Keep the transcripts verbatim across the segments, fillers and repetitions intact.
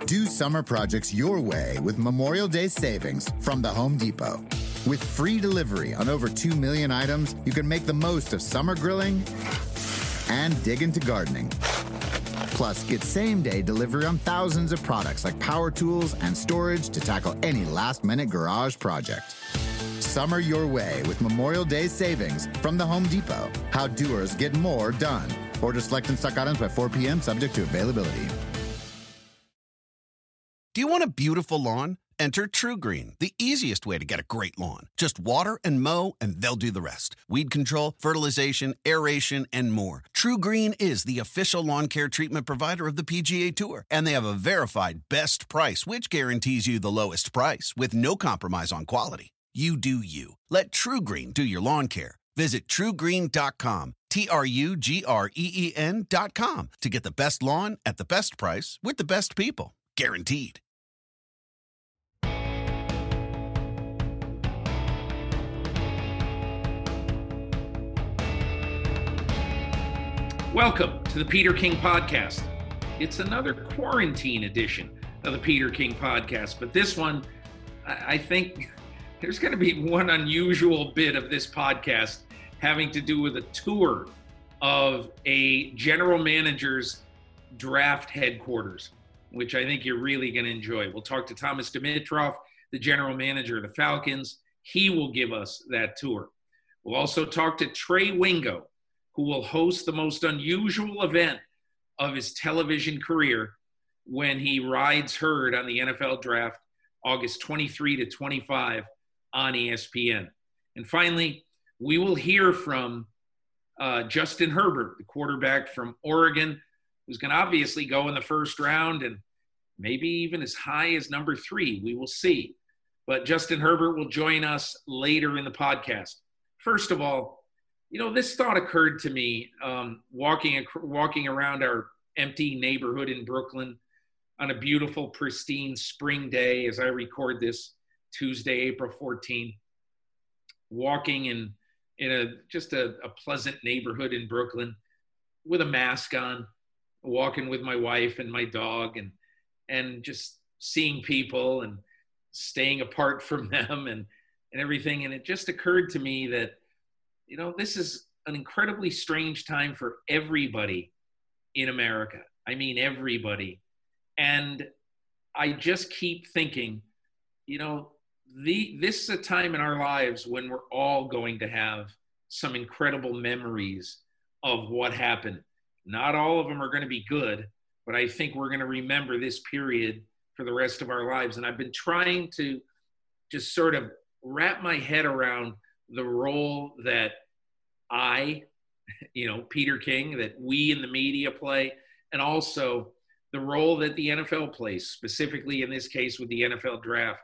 Do summer projects your way with Memorial Day savings from the Home Depot. With free delivery on over two million items, you can make the most of summer grilling and dig into gardening. Plus, get same-day delivery on thousands of products like power tools and storage to tackle any last-minute garage project. Summer your way with Memorial Day savings from the Home Depot. How doers get more done. Order select and stock items by four p.m. subject to availability. Do you want a beautiful lawn? Enter TruGreen, the easiest way to get a great lawn. Just water and mow, and they'll do the rest. Weed control, fertilization, aeration, and more. TruGreen is the official lawn care treatment provider of the P G A Tour, and they have a verified best price, which guarantees you the lowest price with no compromise on quality. You do you. Let TruGreen do your lawn care. Visit True Green dot com, T R U G R E E N dot com, to get the best lawn at the best price with the best people. Guaranteed. Welcome to the Peter King Podcast. It's another quarantine edition of the Peter King Podcast, but this one, I think there's going to be one unusual bit of this podcast having to do with a tour of a general manager's draft headquarters, which I think you're really going to enjoy. We'll talk to Thomas Dimitroff, the general manager of the Falcons. He will give us that tour. We'll also talk to Trey Wingo, who will host the most unusual event of his television career when he rides herd on the N F L draft, August twenty-third to twenty-fifth on E S P N. And finally, we will hear from uh, Justin Herbert, the quarterback from Oregon, who's going to obviously go in the first round and maybe even as high as number three. We will see. But Justin Herbert will join us later in the podcast. First of all, you know, this thought occurred to me um, walking walking around our empty neighborhood in Brooklyn on a beautiful, pristine spring day as I record this Tuesday, April fourteenth, walking in in a just a, a pleasant neighborhood in Brooklyn with a mask on, walking with my wife and my dog, and and just seeing people and staying apart from them and, and everything. And it just occurred to me that, you know, this is an incredibly strange time for everybody in America. I mean, everybody. And I just keep thinking, you know, the this is a time in our lives when we're all going to have some incredible memories of what happened. Not all of them are going to be good, but I think we're going to remember this period for the rest of our lives. And I've been trying to just sort of wrap my head around the role that I, you know, Peter King, that we in the media play, and also the role that the N F L plays, specifically in this case with the N F L draft.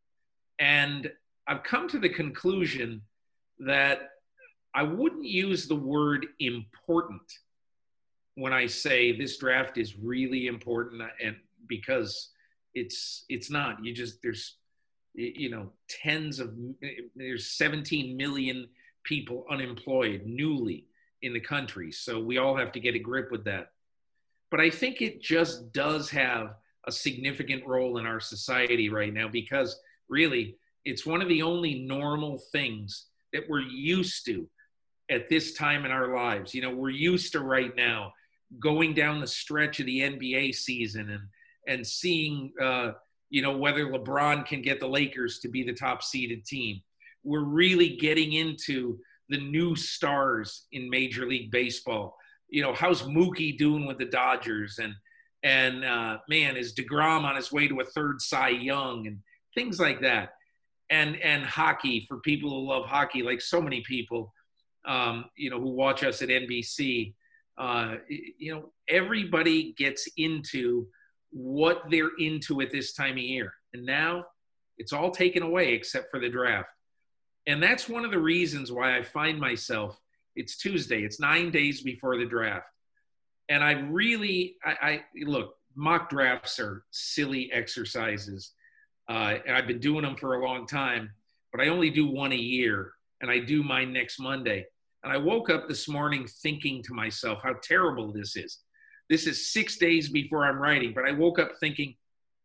And I've come to the conclusion that I wouldn't use the word important when I say this draft is really important, and because it's it's not. You just, there's, you know, tens of, there's seventeen million people unemployed newly in the country. So we all have to get a grip with that. But I think it just does have a significant role in our society right now, because really it's one of the only normal things that we're used to at this time in our lives. You know, we're used to right now going down the stretch of the N B A season and, and seeing, uh, you know, whether LeBron can get the Lakers to be the top seeded team. We're really getting into the new stars in Major League Baseball. You know, how's Mookie doing with the Dodgers? And, and uh, man, is DeGrom on his way to a third Cy Young and things like that. And, and hockey, for people who love hockey, like so many people, um, you know, who watch us at N B C, uh, you know, everybody gets into what they're into at this time of year. And now it's all taken away except for the draft. And that's one of the reasons why I find myself, it's Tuesday, it's nine days before the draft. And I really, I, I look, mock drafts are silly exercises. Uh, and I've been doing them for a long time, but I only do one a year, and I do mine next Monday. And I woke up this morning thinking to myself how terrible this is. This is six days before I'm writing, but I woke up thinking,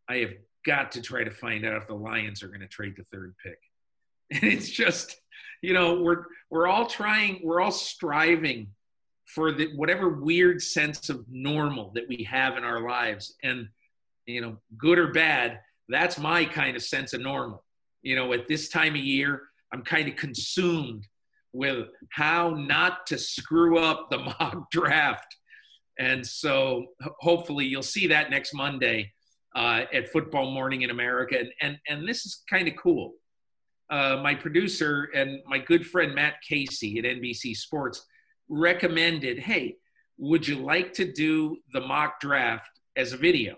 I have got to try to find out if the Lions are going to trade the third pick. And it's just, you know, we're we're all trying, we're all striving for the whatever weird sense of normal that we have in our lives. And, you know, good or bad, that's my kind of sense of normal. You know, at this time of year, I'm kind of consumed with how not to screw up the mock draft. And so hopefully you'll see that next Monday uh, at Football Morning in America. And, and, and this is kind of cool. Uh, my producer and my good friend Matt Casey at N B C Sports recommended, hey, would you like to do the mock draft as a video?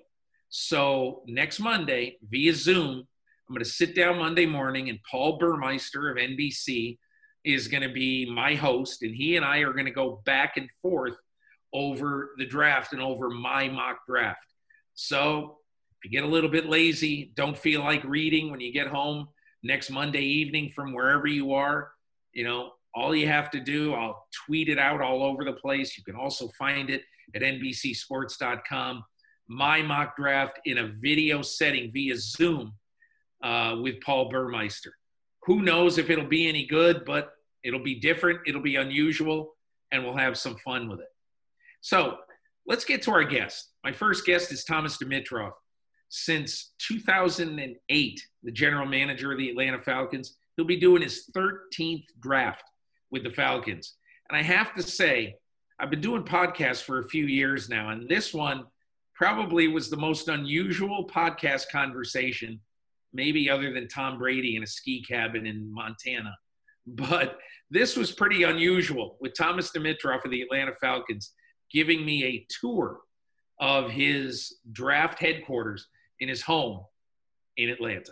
So next Monday via Zoom, I'm going to sit down Monday morning, and Paul Burmeister of N B C is going to be my host, and he and I are going to go back and forth over the draft and over my mock draft. So if you get a little bit lazy, don't feel like reading when you get home next Monday evening from wherever you are, you know, all you have to do, I'll tweet it out all over the place. You can also find it at N B C sports dot com. My mock draft in a video setting via Zoom uh, with Paul Burmeister. Who knows if it'll be any good, but it'll be different. It'll be unusual, and we'll have some fun with it. So let's get to our guest. My first guest is Thomas Dimitroff. Since two thousand eight, the general manager of the Atlanta Falcons, he'll be doing his thirteenth draft with the Falcons. And I have to say, I've been doing podcasts for a few years now, and this one probably was the most unusual podcast conversation, maybe other than Tom Brady in a ski cabin in Montana. But this was pretty unusual with Thomas Dimitroff of the Atlanta Falcons giving me a tour of his draft headquarters in his home in Atlanta.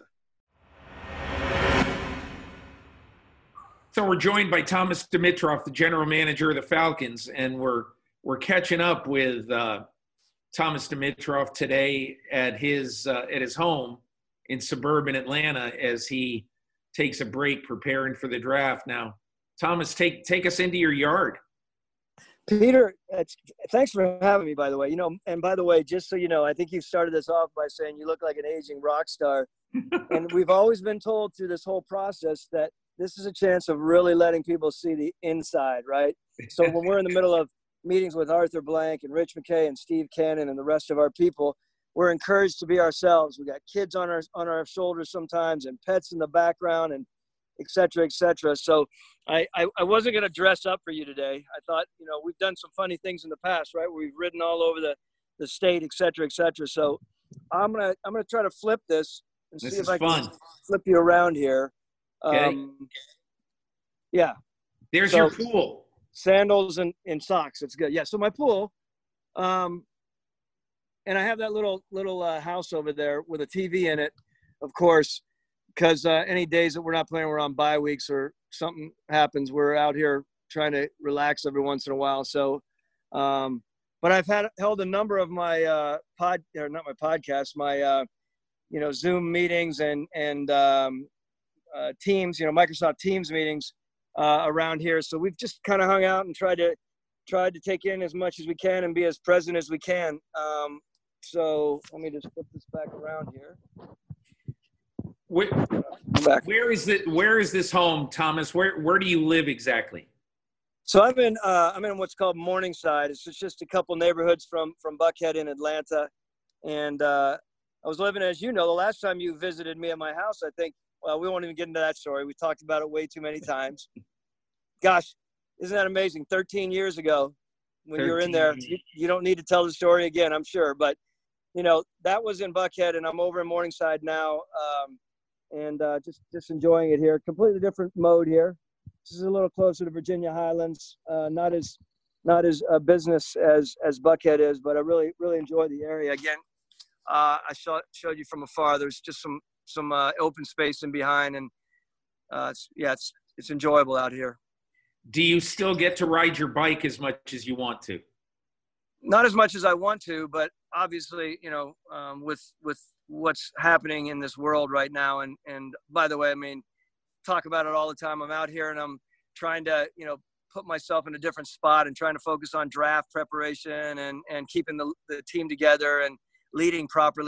So we're joined by Thomas Dimitroff, the general manager of the Falcons, and we're we're catching up with uh, Thomas Dimitroff today at his uh, at his home in suburban Atlanta as he takes a break preparing for the draft. Now, Thomas, take take us into your yard. Peter, it's, thanks for having me, by the way. You know, and by the way, just so you know, I think you started this off by saying you look like an aging rock star. And we've always been told through this whole process that this is a chance of really letting people see the inside, right? So when we're in the middle of meetings with Arthur Blank and Rich McKay and Steve Cannon and the rest of our people, we're encouraged to be ourselves. We got kids on our on our shoulders sometimes and pets in the background and et cetera, et cetera. So I, I, I wasn't going to dress up for you today. I thought, you know, we've done some funny things in the past, right? Where we've ridden all over the, the state, et cetera, et cetera. So I'm going to, I'm going to try to flip this and this see if I fun. can flip you around here. Okay. Um, yeah. There's so, your pool. Sandals and, and socks. It's good. Yeah. So my pool, um, and I have that little, little uh, house over there with a T V in it, of course, because uh, any days that we're not playing, we're on bye weeks or something happens, we're out here trying to relax every once in a while. So, um, but I've had held a number of my uh, pod, or not my podcasts, my uh, you know Zoom meetings and and um, uh, Teams, you know Microsoft Teams meetings uh, around here. So we've just kind of hung out and tried to tried to take in as much as we can and be as present as we can. Um, so let me just flip this back around here. Where, where is it? Where is this home, Thomas? Where Where do you live exactly? So I'm in uh, I'm in what's called Morningside. It's just, just a couple neighborhoods from from Buckhead in Atlanta, and uh, I was living, as you know, the last time you visited me at my house. I think. Well, we won't even get into that story. We talked about it way too many times. Gosh, isn't that amazing? thirteen years ago, when you were in there, you, you don't need to tell the story again, I'm sure. But you know that was in Buckhead, and I'm over in Morningside now. Um, and uh, just, just enjoying it here. Completely different mode here. This is a little closer to Virginia Highlands, uh, not as not as uh, business as, as Buckhead is, but I really, really enjoy the area. Again, uh, I saw, showed you from afar. There's just some some uh, open space in behind, and uh, it's, yeah, it's it's enjoyable out here. Do you still get to ride your bike as much as you want to? Not as much as I want to, but obviously, you know, um, with with what's happening in this world right now. And, and by the way, I mean, talk about it all the time. I'm out here and I'm trying to, you know, put myself in a different spot and trying to focus on draft preparation and, and keeping the, the team together and leading properly.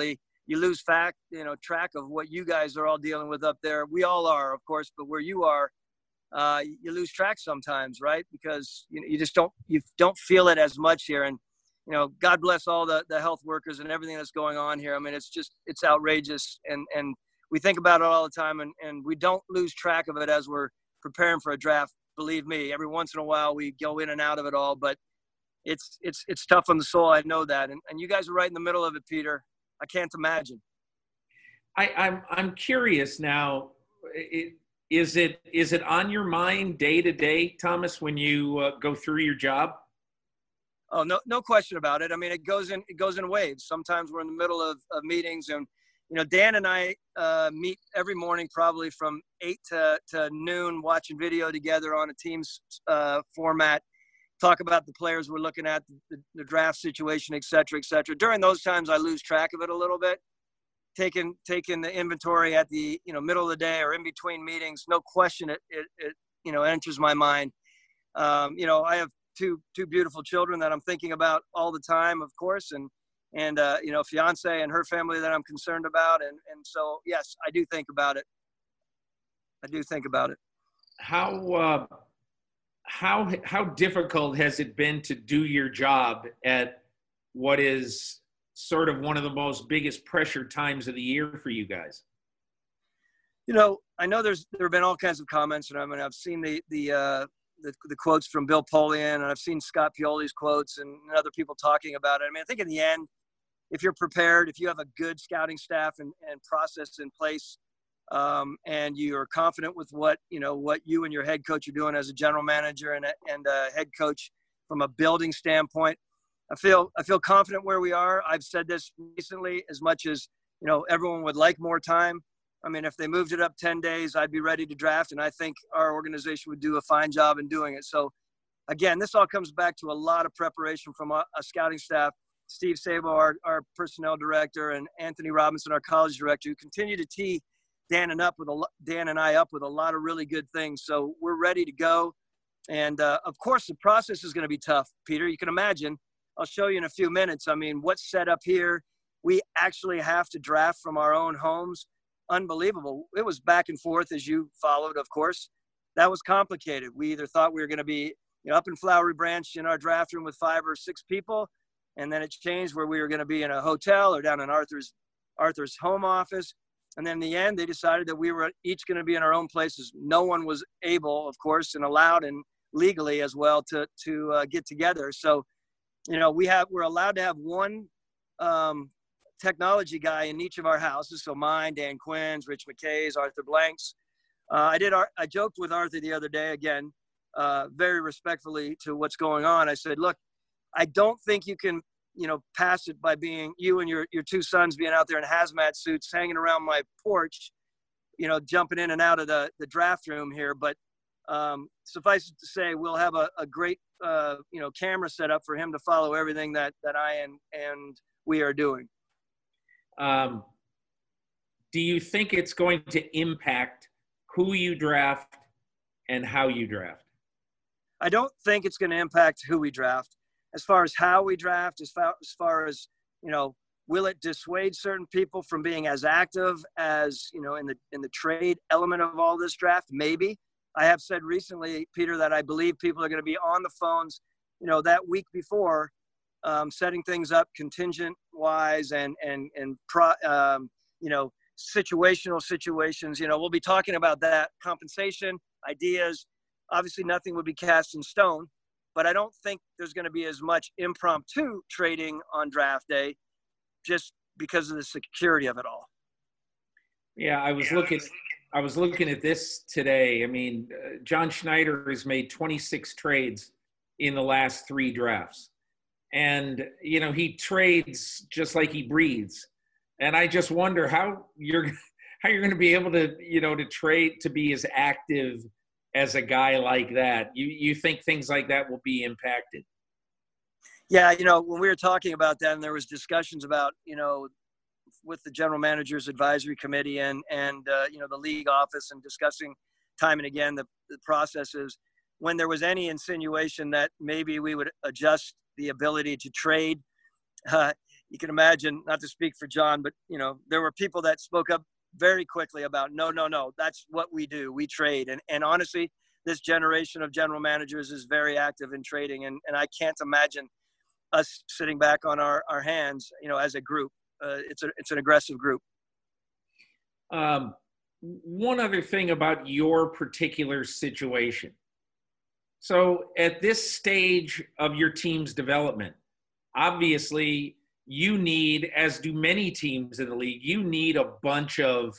you lose fact, you know, track of what you guys are all dealing with up there. We all are, of course, but where you are, uh, you lose track sometimes, right? Because you know, you just don't, you don't feel it as much here. And, you know, God bless all the, the health workers and everything that's going on here. I mean, it's just, it's outrageous. And, and we think about it all the time, and, and we don't lose track of it as we're preparing for a draft. Believe me, every once in a while we go in and out of it all, but it's, it's, it's tough on the soul. I know that. And, and you guys are right in the middle of it, Peter. I can't imagine. I, I'm, I'm curious now, it, is it, is it on your mind day to day, Thomas, when you uh, go through your job? Oh, no, no question about it. I mean, it goes in, it goes in waves. Sometimes we're in the middle of, of meetings, and, you know, Dan and I uh, meet every morning, probably from eight to, to noon, watching video together on a Teams uh, format, talk about the players we're looking at, the, the draft situation, et cetera, et cetera. During those times, I lose track of it a little bit. Taking, taking the inventory at the, you know, middle of the day or in between meetings, no question it, it, it you know, enters my mind. Um, you know, I have two, two beautiful children that I'm thinking about all the time, of course. And, and, uh, you know, fiance and her family that I'm concerned about. And, and so, yes, I do think about it. I do think about it. How, uh, how, how difficult has it been to do your job at what is sort of one of the most biggest pressure times of the year for you guys? You know, I know there's, there have been all kinds of comments, and I mean, I've seen the, the, uh, the, the quotes from Bill Polian, and I've seen Scott Pioli's quotes and, and other people talking about it. I mean, I think in the end, if you're prepared, if you have a good scouting staff and, and process in place, um, and you are confident with what, you know, what you and your head coach are doing as a general manager and a, and a head coach from a building standpoint, I feel, I feel confident where we are. I've said this recently, as much as, you know, everyone would like more time. I mean, if they moved it up ten days, I'd be ready to draft. And I think our organization would do a fine job in doing it. So again, this all comes back to a lot of preparation from a, a scouting staff, Steve Sabo, our, our personnel director, and Anthony Robinson, our college director, who continue to tee Dan and up with a Dan and I up with a lot of really good things. So we're ready to go. And uh, of course, the process is going to be tough, Peter. You can imagine. I'll show you in a few minutes. I mean, what's set up here, we actually have to draft from our own homes. Unbelievable. It was back and forth, as you followed, of course. That was complicated. We either thought we were going to be, you know, up in Flowery Branch in our draft room with five or six people, and then it changed where we were going to be in a hotel or down in Arthur's Arthur's home office. And then in the end, they decided that we were each going to be in our own places. No one was able, of course, and allowed and legally as well to, to uh, get together. So, you know, we have, we're allowed to have one um, technology guy in each of our houses. So mine, Dan Quinn's, Rich McKay's, Arthur Blank's. Uh, I did, I joked with Arthur the other day, again, uh, very respectfully to what's going on. I said, look, I don't think you can, you know, pass it by being you and your, your two sons being out there in hazmat suits, hanging around my porch, you know, jumping in and out of the, the draft room here. But um, suffice it to say, we'll have a, a great, uh, you know, camera set up for him to follow everything that, that I and, and we are doing. Um, do you think it's going to impact who you draft and how you draft? I don't think it's going to impact who we draft. As far as how we draft, as far, as far as, you know, will it dissuade certain people from being as active as, you know, in the, in the trade element of all this draft? Maybe. I have said recently, Peter, that I believe people are going to be on the phones, you know, that week before, um, setting things up contingent wise and, and, and, pro, um, you know, situational situations. You know, we'll be talking about that, compensation, ideas. Obviously nothing would be cast in stone, but I don't think there's going to be as much impromptu trading on draft day just because of the security of it all. Yeah, I was looking I was looking at this today. I mean, uh, John Schneider has made twenty-six trades in the last three drafts. And, you know, he trades just like he breathes. And I just wonder how you're how you're going to be able to, you know, to trade, to be as active as a guy like that. You you think things like that will be impacted? Yeah, you know, when we were talking about that, and there was discussions about, you know, with the general manager's advisory committee and, and uh, you know, the league office, and discussing time and again the, the processes, when there was any insinuation that maybe we would adjust the ability to trade, uh, you can imagine, not to speak for John, but, you know, there were people that spoke up very quickly about, no, no, no, that's what we do. We trade. And, and honestly, this generation of general managers is very active in trading. And, and I can't imagine us sitting back on our, our hands, you know, as a group. Uh, it's a, it's an aggressive group. Um, one other thing about your particular situation. So at this stage of your team's development, obviously you need, as do many teams in the league, you need a bunch of,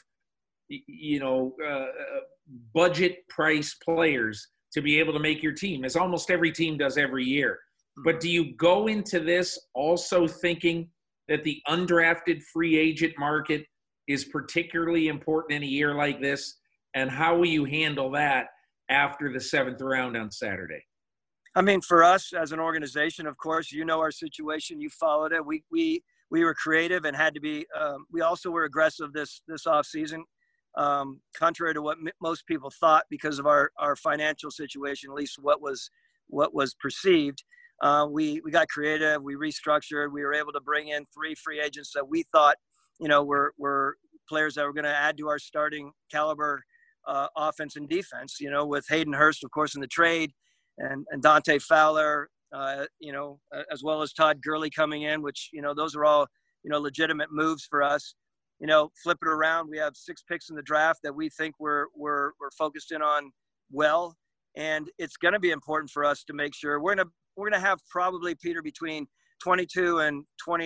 you know, uh, budget price players to be able to make your team, as almost every team does every year. But do you go into this also thinking that the undrafted free agent market is particularly important in a year like this? And how will you handle that after the seventh round on Saturday? I mean, for us as an organization, of course, you know our situation. You followed it. We we we were creative and had to be. Um, we also were aggressive this this off season, um, contrary to what m- most people thought because of our our financial situation. At least what was what was perceived. Uh, we we got creative. We restructured. We were able to bring in three free agents that we thought, you know, were were players that were going to add to our starting caliber uh, offense and defense. You know, with Hayden Hurst, of course, in the trade. And, and Dante Fowler, uh, you know, as well as Todd Gurley coming in, which, you know, those are all, you know, legitimate moves for us. You know, flip it around. We have six picks in the draft that we think we're, we're, we're focused in on well. And it's going to be important for us to make sure we're going to, we're going to have probably, Peter, between twenty-two and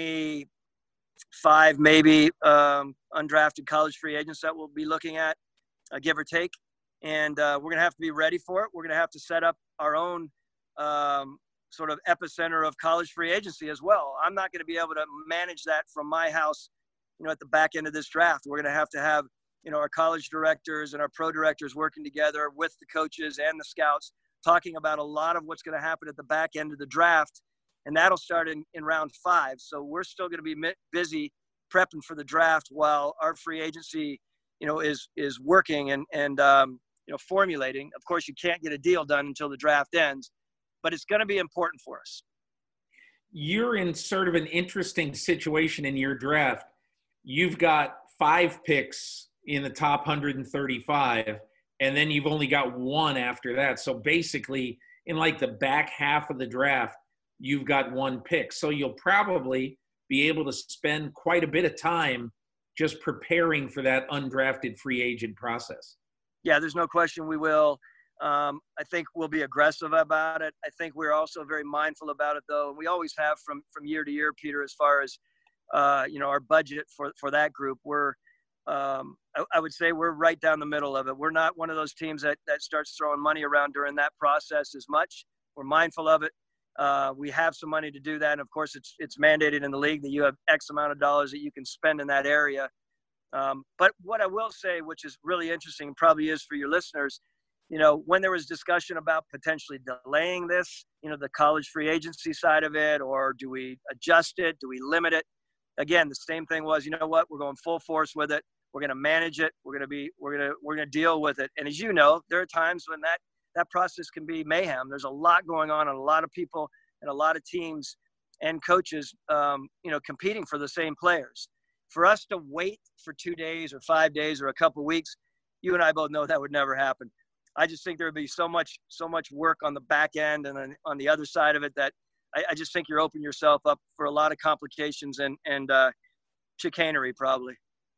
twenty-five, maybe um, undrafted college free agents that we'll be looking at, uh, give or take. And uh, we're going to have to be ready for it. We're going to have to set up our own um, sort of epicenter of college free agency as well. I'm not going to be able to manage that from my house, you know, at the back end of this draft. We're going to have to have, you know, our college directors and our pro directors working together with the coaches and the scouts, talking about a lot of what's going to happen at the back end of the draft. And that'll start in, in round five. So we're still going to be busy prepping for the draft while our free agency, you know, is, is working and, and, um, you know, formulating. Of course, you can't get a deal done until the draft ends, but it's going to be important for us. You're in sort of an interesting situation in your draft. You've got five picks in the top one hundred thirty-five, and then you've only got one after that. So basically, in like the back half of the draft, you've got one pick. So you'll probably be able to spend quite a bit of time just preparing for that undrafted free agent process. Yeah, there's no question we will. Um, I think we'll be aggressive about it. I think we're also very mindful about it, though. And we always have from, from year to year, Peter, as far as, uh, you know, our budget for, for that group. We're, um, I, I would say we're right down the middle of it. We're not one of those teams that, that starts throwing money around during that process as much. We're mindful of it. Uh, we have some money to do that. And, of course, it's it's mandated in the league that you have X amount of dollars that you can spend in that area. Um, but what I will say, which is really interesting, and probably is for your listeners, you know, when there was discussion about potentially delaying this, you know, the college free agency side of it, or do we adjust it? Do we limit it? Again, the same thing was, you know what, we're going full force with it. We're going to manage it. We're going to be, we're going to, we're going to deal with it. And as you know, there are times when that, that process can be mayhem. There's a lot going on and a lot of people and a lot of teams and coaches, um, you know, competing for the same players. For us to wait for two days or five days or a couple of weeks, you and I both know that would never happen. I just think there would be so much, so much work on the back end and on, on the other side of it that I, I just think you're opening yourself up for a lot of complications and, and uh, chicanery probably.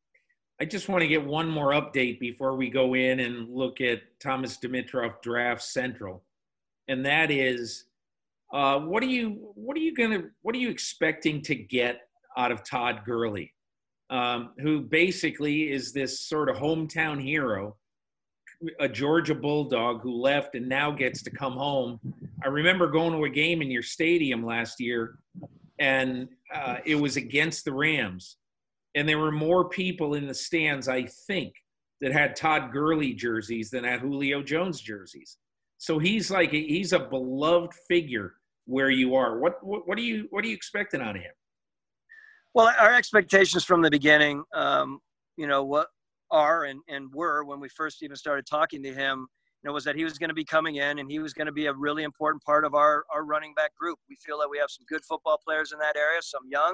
I just want to get one more update before we go in and look at Thomas Dimitroff Draft Central. And that is, uh, what are you, what are you going to, what are you expecting to get out of Todd Gurley? Um, who basically is this sort of hometown hero, a Georgia Bulldog who left and now gets to come home. I remember going to a game in your stadium last year, and uh, it was against the Rams. And there were more people in the stands, I think, that had Todd Gurley jerseys than had Julio Jones jerseys. So he's like, a, he's a beloved figure where you are. What, what, what are you, what are you expecting out of him? Well, our expectations from the beginning, um, you know, what are and, and were when we first even started talking to him, you know, was that he was going to be coming in and he was going to be a really important part of our, our running back group. We feel that we have some good football players in that area, some young,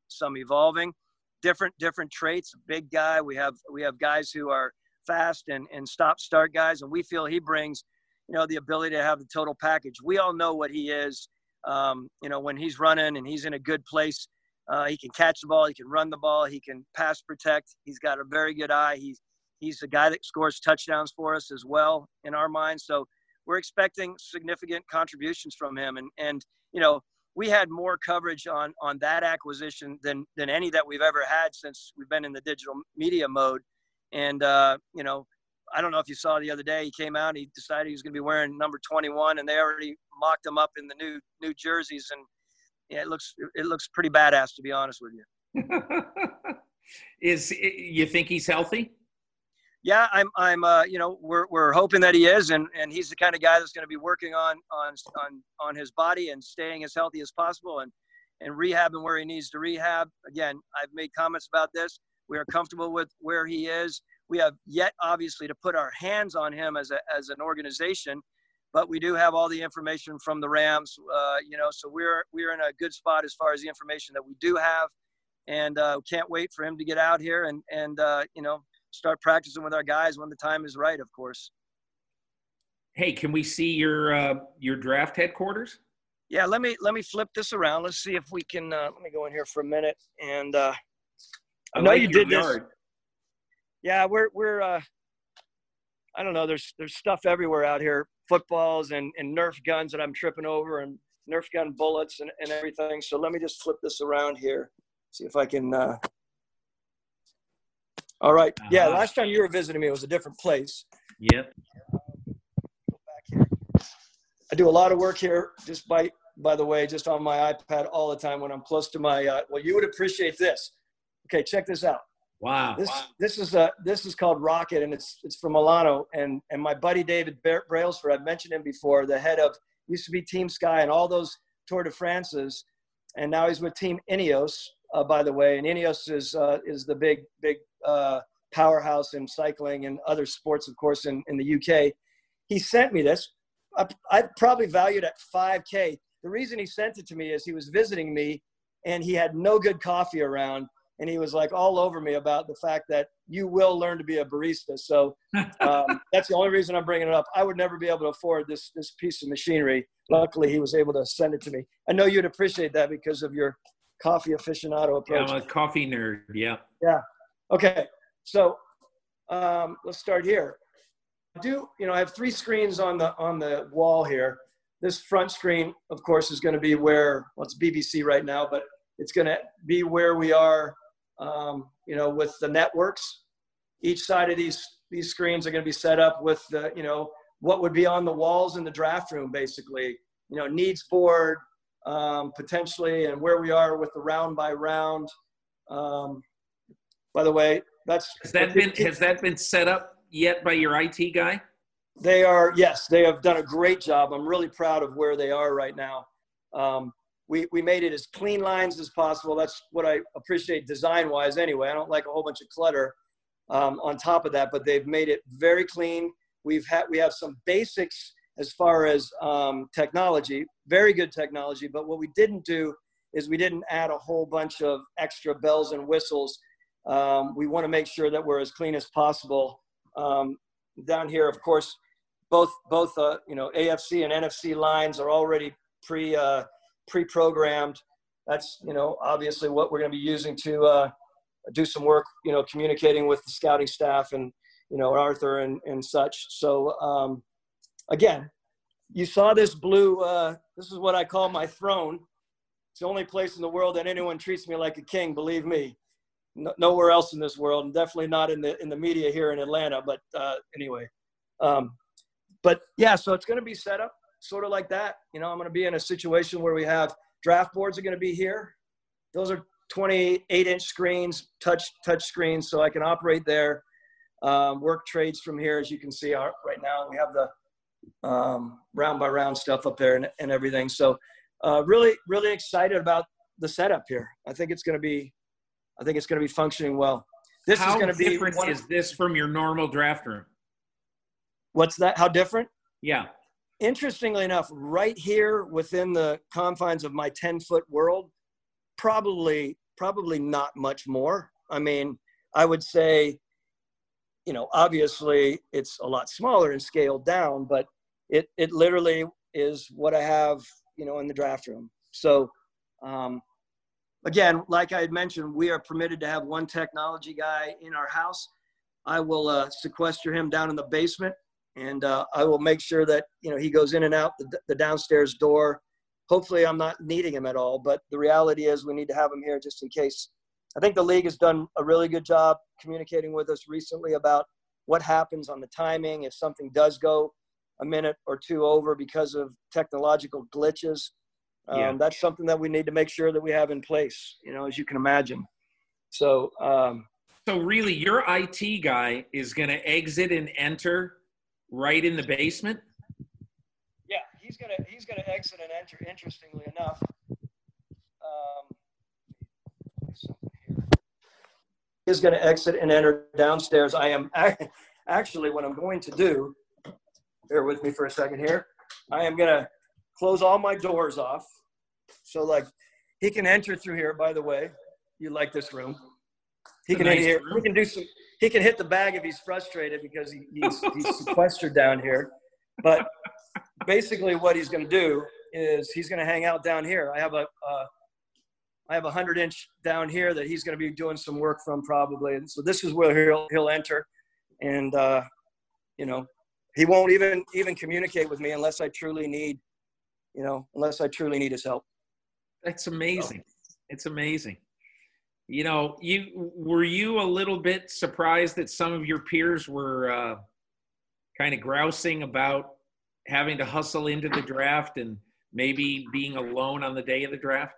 some evolving, different different traits. Big guy. We have we have guys who are fast and and stop start guys, and we feel he brings, you know, the ability to have the total package. We all know what he is. Um, you know, when he's running and he's in a good place, uh, he can catch the ball, he can run the ball, he can pass protect. He's got a very good eye. He's he's a guy that scores touchdowns for us as well in our minds. So we're expecting significant contributions from him. And, and, you know, we had more coverage on, on that acquisition than, than any that we've ever had since we've been in the digital media mode. And, uh, you know, I don't know if you saw the other day, he came out, he decided he was going to be wearing number twenty-one, and they already mocked him up in the new, new jerseys. And yeah, it looks, it looks pretty badass, to be honest with you. Is you think he's healthy? Yeah, I'm, I'm, uh, you know, we're, we're hoping that he is, and, and he's the kind of guy that's going to be working on, on, on, on his body and staying as healthy as possible and, and rehabbing where he needs to rehab. Again, I've made comments about this. We are comfortable with where he is. We have yet, obviously, to put our hands on him as a, as an organization, but we do have all the information from the Rams, uh, you know, so we're, we're in a good spot as far as the information that we do have, and uh, can't wait for him to get out here and, and, uh, you know, start practicing with our guys when the time is right, of course. Hey, can we see your uh, your draft headquarters? Yeah, let me let me flip this around. Let's see if we can. Uh, let me go in here for a minute. And uh, I, I know like you did yard. this. Yeah, we're we're. Uh, I don't know. There's there's stuff everywhere out here. Footballs and, and Nerf guns that I'm tripping over, and Nerf gun bullets and, and everything. So let me just flip this around here. See if I can. Uh, All right. Uh-huh. Yeah, last time you were visiting me, it was a different place. Yep. Go back here. I do a lot of work here, just by by the way, just on my iPad all the time when I'm close to my. Uh, well, you would appreciate this. Okay, check this out. Wow. This wow. this is a this is called Rocket, and it's it's from Milano, and and my buddy David Brailsford, I've mentioned him before, the head of used to be Team Sky and all those Tour de France's, and now he's with Team Ineos. Uh, by the way, and Ineos is uh, is the big big uh, powerhouse in cycling and other sports, of course, in, in the U K. He sent me this. I, I probably valued at five K. The reason he sent it to me is he was visiting me, and he had no good coffee around, and he was like all over me about the fact that you will learn to be a barista. So um, that's the only reason I'm bringing it up. I would never be able to afford this this piece of machinery. Luckily, he was able to send it to me. I know you'd appreciate that because of your coffee aficionado approach. Yeah, I'm a coffee nerd. Yeah. Yeah. Okay. So um, let's start here. I do, you know, I have three screens on the, on the wall here. This front screen, of course, is going to be where, well, it's B B C right now, but it's going to be where we are, um, you know, with the networks. Each side of these, these screens are going to be set up with the, you know, what would be on the walls in the draft room, basically, you know, needs board, Um, potentially, and where we are with the round by round. Um, by the way, that's has that been has that been set up yet by your I T guy? They are, yes, they have done a great job. I'm really proud of where they are right now. Um, we we made it as clean lines as possible. That's what I appreciate design wise. Anyway, I don't like a whole bunch of clutter um, on top of that, but they've made it very clean. We've had we have some basics as far as um, technology, very good technology. But what we didn't do is we didn't add a whole bunch of extra bells and whistles. Um, we want to make sure that we're as clean as possible. Um, down here, of course, both both uh, you know A F C and N F C lines are already pre uh, pre-programmed. That's you know obviously what we're going to be using to uh, do some work. You know, communicating with the scouting staff and you know Arthur and and such. So. Um, Again, you saw this blue, uh, this is what I call my throne. It's the only place in the world that anyone treats me like a king, believe me. No, nowhere else in this world, and definitely not in the in the media here in Atlanta, but uh, anyway. Um, but yeah, so it's going to be set up sort of like that. You know, I'm going to be in a situation where we have draft boards are going to be here. Those are twenty-eight inch screens, touch touch screens, so I can operate there, um, work trades from here. As you can see our, right now, we have the um, round by round stuff up there and, and everything. So uh, really, really excited about the setup here. I think it's going to be, I think it's going to be functioning well. This How is going to be different is of, this from your normal draft room? What's that? How different? Yeah. Interestingly enough, right here within the confines of my ten foot world, probably probably not much more. I mean, I would say, you know, obviously it's a lot smaller and scaled down, but it, it literally is what I have, you know, in the draft room. So, um, again, like I had mentioned, we are permitted to have one technology guy in our house. I will uh, sequester him down in the basement, and uh, I will make sure that, you know, he goes in and out the, the downstairs door. Hopefully I'm not needing him at all, but the reality is we need to have him here just in case. I think the league has done a really good job communicating with us recently about what happens on the timing if something does go a minute or two over because of technological glitches. Um, yeah. That's something that we need to make sure that we have in place, you know, as you can imagine. So, um, so really your I T guy is going to exit and enter right in the basement? Yeah, he's going to, he's going to exit and enter, interestingly enough. Um, is going to exit and enter downstairs. I am actually, what I'm going to do, bear with me for a second here. I am going to close all my doors off. So like he can enter through here, by the way. You like this room. He can, nice here, he can do some, he can hit the bag if he's frustrated because he, he's, he's sequestered down here. But basically what he's going to do is he's going to hang out down here. I have a, uh, I have a hundred inch down here that he's going to be doing some work from probably. And so this is where he'll, he'll enter. And, uh, you know, he won't even, even communicate with me unless I truly need, you know, unless I truly need his help. That's amazing. So. It's amazing. You know, you, were you a little bit surprised that some of your peers were uh, kind of grousing about having to hustle into the draft and maybe being alone on the day of the draft?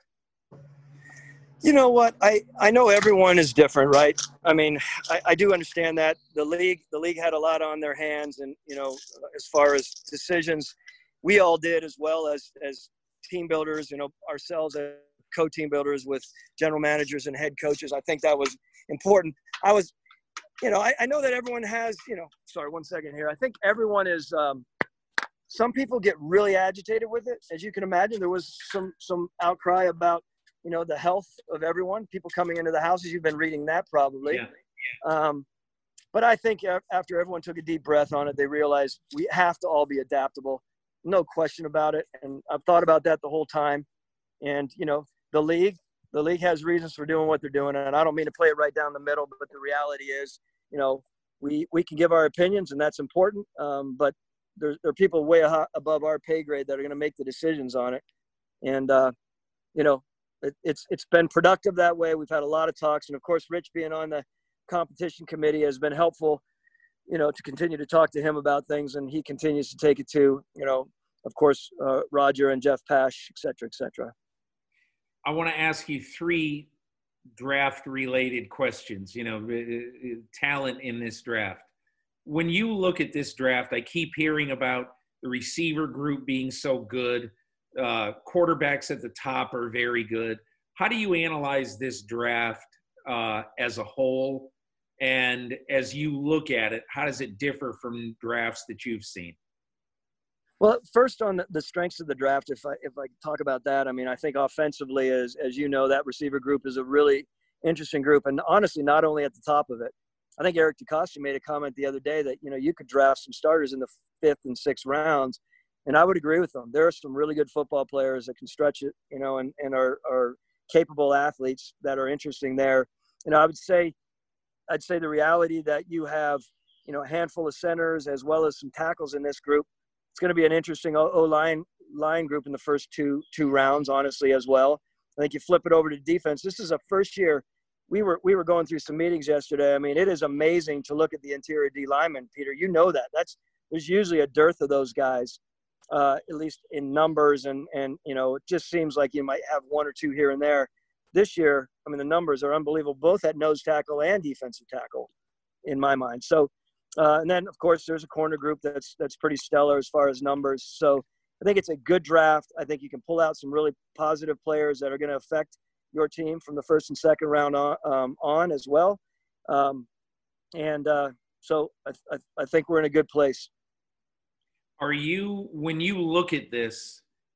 You know what? I, I know everyone is different, right? I mean, I, I do understand that the league, the league had a lot on their hands, and, you know, as far as decisions, we all did, as well as, as team builders, you know, ourselves as co-team builders with general managers and head coaches. I think that was important. I was, you know, I, I know that everyone has, you know, sorry, one second here. I think everyone is, um, some people get really agitated with it. As you can imagine, there was some, some outcry about, you know, the health of everyone, people coming into the houses. You've been reading that probably. Yeah. Um, but I think after everyone took a deep breath on it, they realized we have to all be adaptable. No question about it. And I've thought about that the whole time. And, you know, the league, the league has reasons for doing what they're doing. And I don't mean to play it right down the middle, but the reality is, you know, we, we can give our opinions, and that's important. Um, but there, there are people way above our pay grade that are going to make the decisions on it. And, uh, you know, it, it's, it's been productive that way. We've had a lot of talks. And of course, Rich being on the competition committee has been helpful, you know, to continue to talk to him about things. And he continues to take it to, you know, of course, uh, Roger and Jeff Pash, et cetera, et cetera. I want to ask you three draft related questions, you know, talent in this draft. When you look at this draft, I keep hearing about the receiver group being so good. Uh, quarterbacks at the top are very good. How do you analyze this draft uh, as a whole? And as you look at it, how does it differ from drafts that you've seen? Well, first on the strengths of the draft, if I if I talk about that, I mean, I think offensively, as as you know, that receiver group is a really interesting group. And honestly, not only at the top of it. I think Eric DeCosta made a comment the other day that, you know, you could draft some starters in the fifth and sixth rounds. And I would agree with them. There are some really good football players that can stretch it, you know, and, and are, are capable athletes that are interesting there. And I would say, I'd say the reality that you have, you know, a handful of centers as well as some tackles in this group. It's going to be an interesting O-line line group in the first two two rounds, honestly, as well. I think you flip it over to defense. This is a first year. We were we were going through some meetings yesterday. I mean, it is amazing to look at the interior D linemen, Peter. You know that. That's there's usually a dearth of those guys, uh, at least in numbers, and and you know, it just seems like you might have one or two here and there. This year, I mean, the numbers are unbelievable, both at nose tackle and defensive tackle, in my mind. So. Uh, and then, of course, there's a corner group that's that's pretty stellar as far as numbers. So I think it's a good draft. I think you can pull out some really positive players that are going to affect your team from the first and second round on, um, on as well. Um, and uh, so I, I, I think we're in a good place. Are you, when you look at this,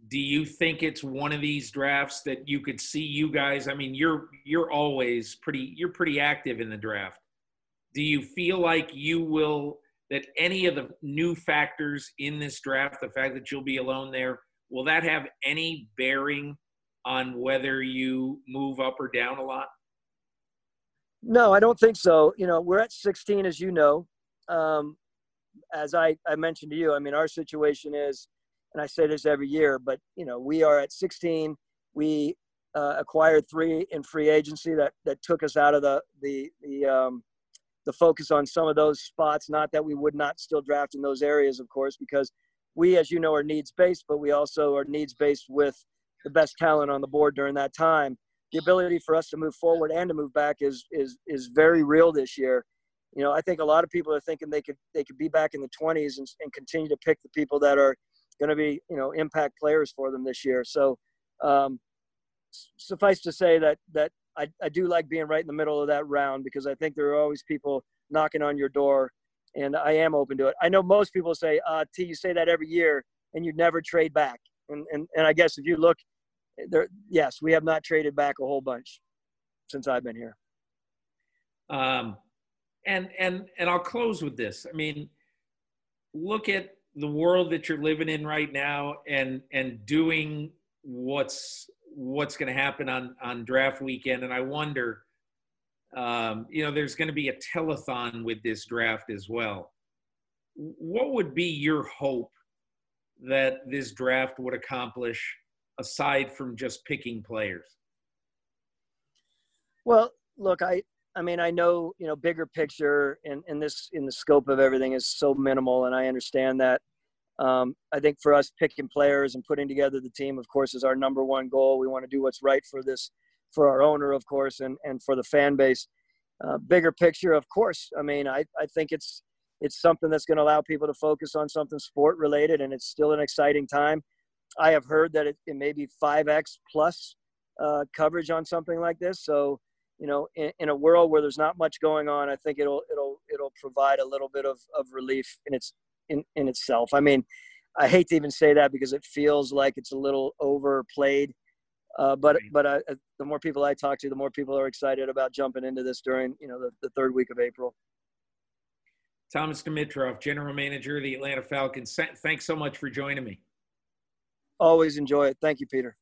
do you think it's one of these drafts that you could see you guys? I mean, you're you're always pretty you're pretty active in the draft. Do you feel like you will that any of the new factors in this draft, the fact that you'll be alone there, will that have any bearing on whether you move up or down a lot? No, I don't think so. You know, we're at sixteen, as you know. Um, as I, I mentioned to you, I mean, our situation is, and I say this every year, but, you know, we are at sixteen. We uh, acquired three in free agency that, that took us out of the, the, the, um, the focus on some of those spots. Not that we would not still draft in those areas, of course, because we, as you know, are needs-based, but we also are needs-based with the best talent on the board during that time. The ability for us to move forward and to move back is, is, is very real this year. You know, I think a lot of people are thinking they could, they could be back in the twenties and, and continue to pick the people that are going to be, you know, impact players for them this year. So um, suffice to say that, that I, I do like being right in the middle of that round, because I think there are always people knocking on your door, and I am open to it. I know most people say, uh, T, you say that every year and you never trade back. And, and, and I guess if you look there, yes, we have not traded back a whole bunch since I've been here. Um, and, and, and I'll close with this. I mean, look at the world that you're living in right now, and, and doing what's, what's going to happen on, on draft weekend. And I wonder, um, you know, there's going to be a telethon with this draft as well. What would be your hope that this draft would accomplish aside from just picking players? Well, look, I, I mean, I know, you know, bigger picture and, and this in the scope of everything is so minimal, and I understand that. Um, I think for us, picking players and putting together the team, of course, is our number one goal. We want to do what's right for this, for our owner, of course, and, and for the fan base. Uh, bigger picture, of course. I mean, I, I think it's, it's something that's going to allow people to focus on something sport related, and it's still an exciting time. I have heard that it, it may be five X plus uh, coverage on something like this. So, you know, in, in a world where there's not much going on, I think it'll, it'll, it'll provide a little bit of, of relief in its, in, in itself. I mean, I hate to even say that because it feels like it's a little overplayed. Uh, but, but I, the more people I talk to, the more people are excited about jumping into this during, you know, the, the third week of April. Thomas Dimitroff, General Manager of the Atlanta Falcons. Thanks so much for joining me. Always enjoy it. Thank you, Peter.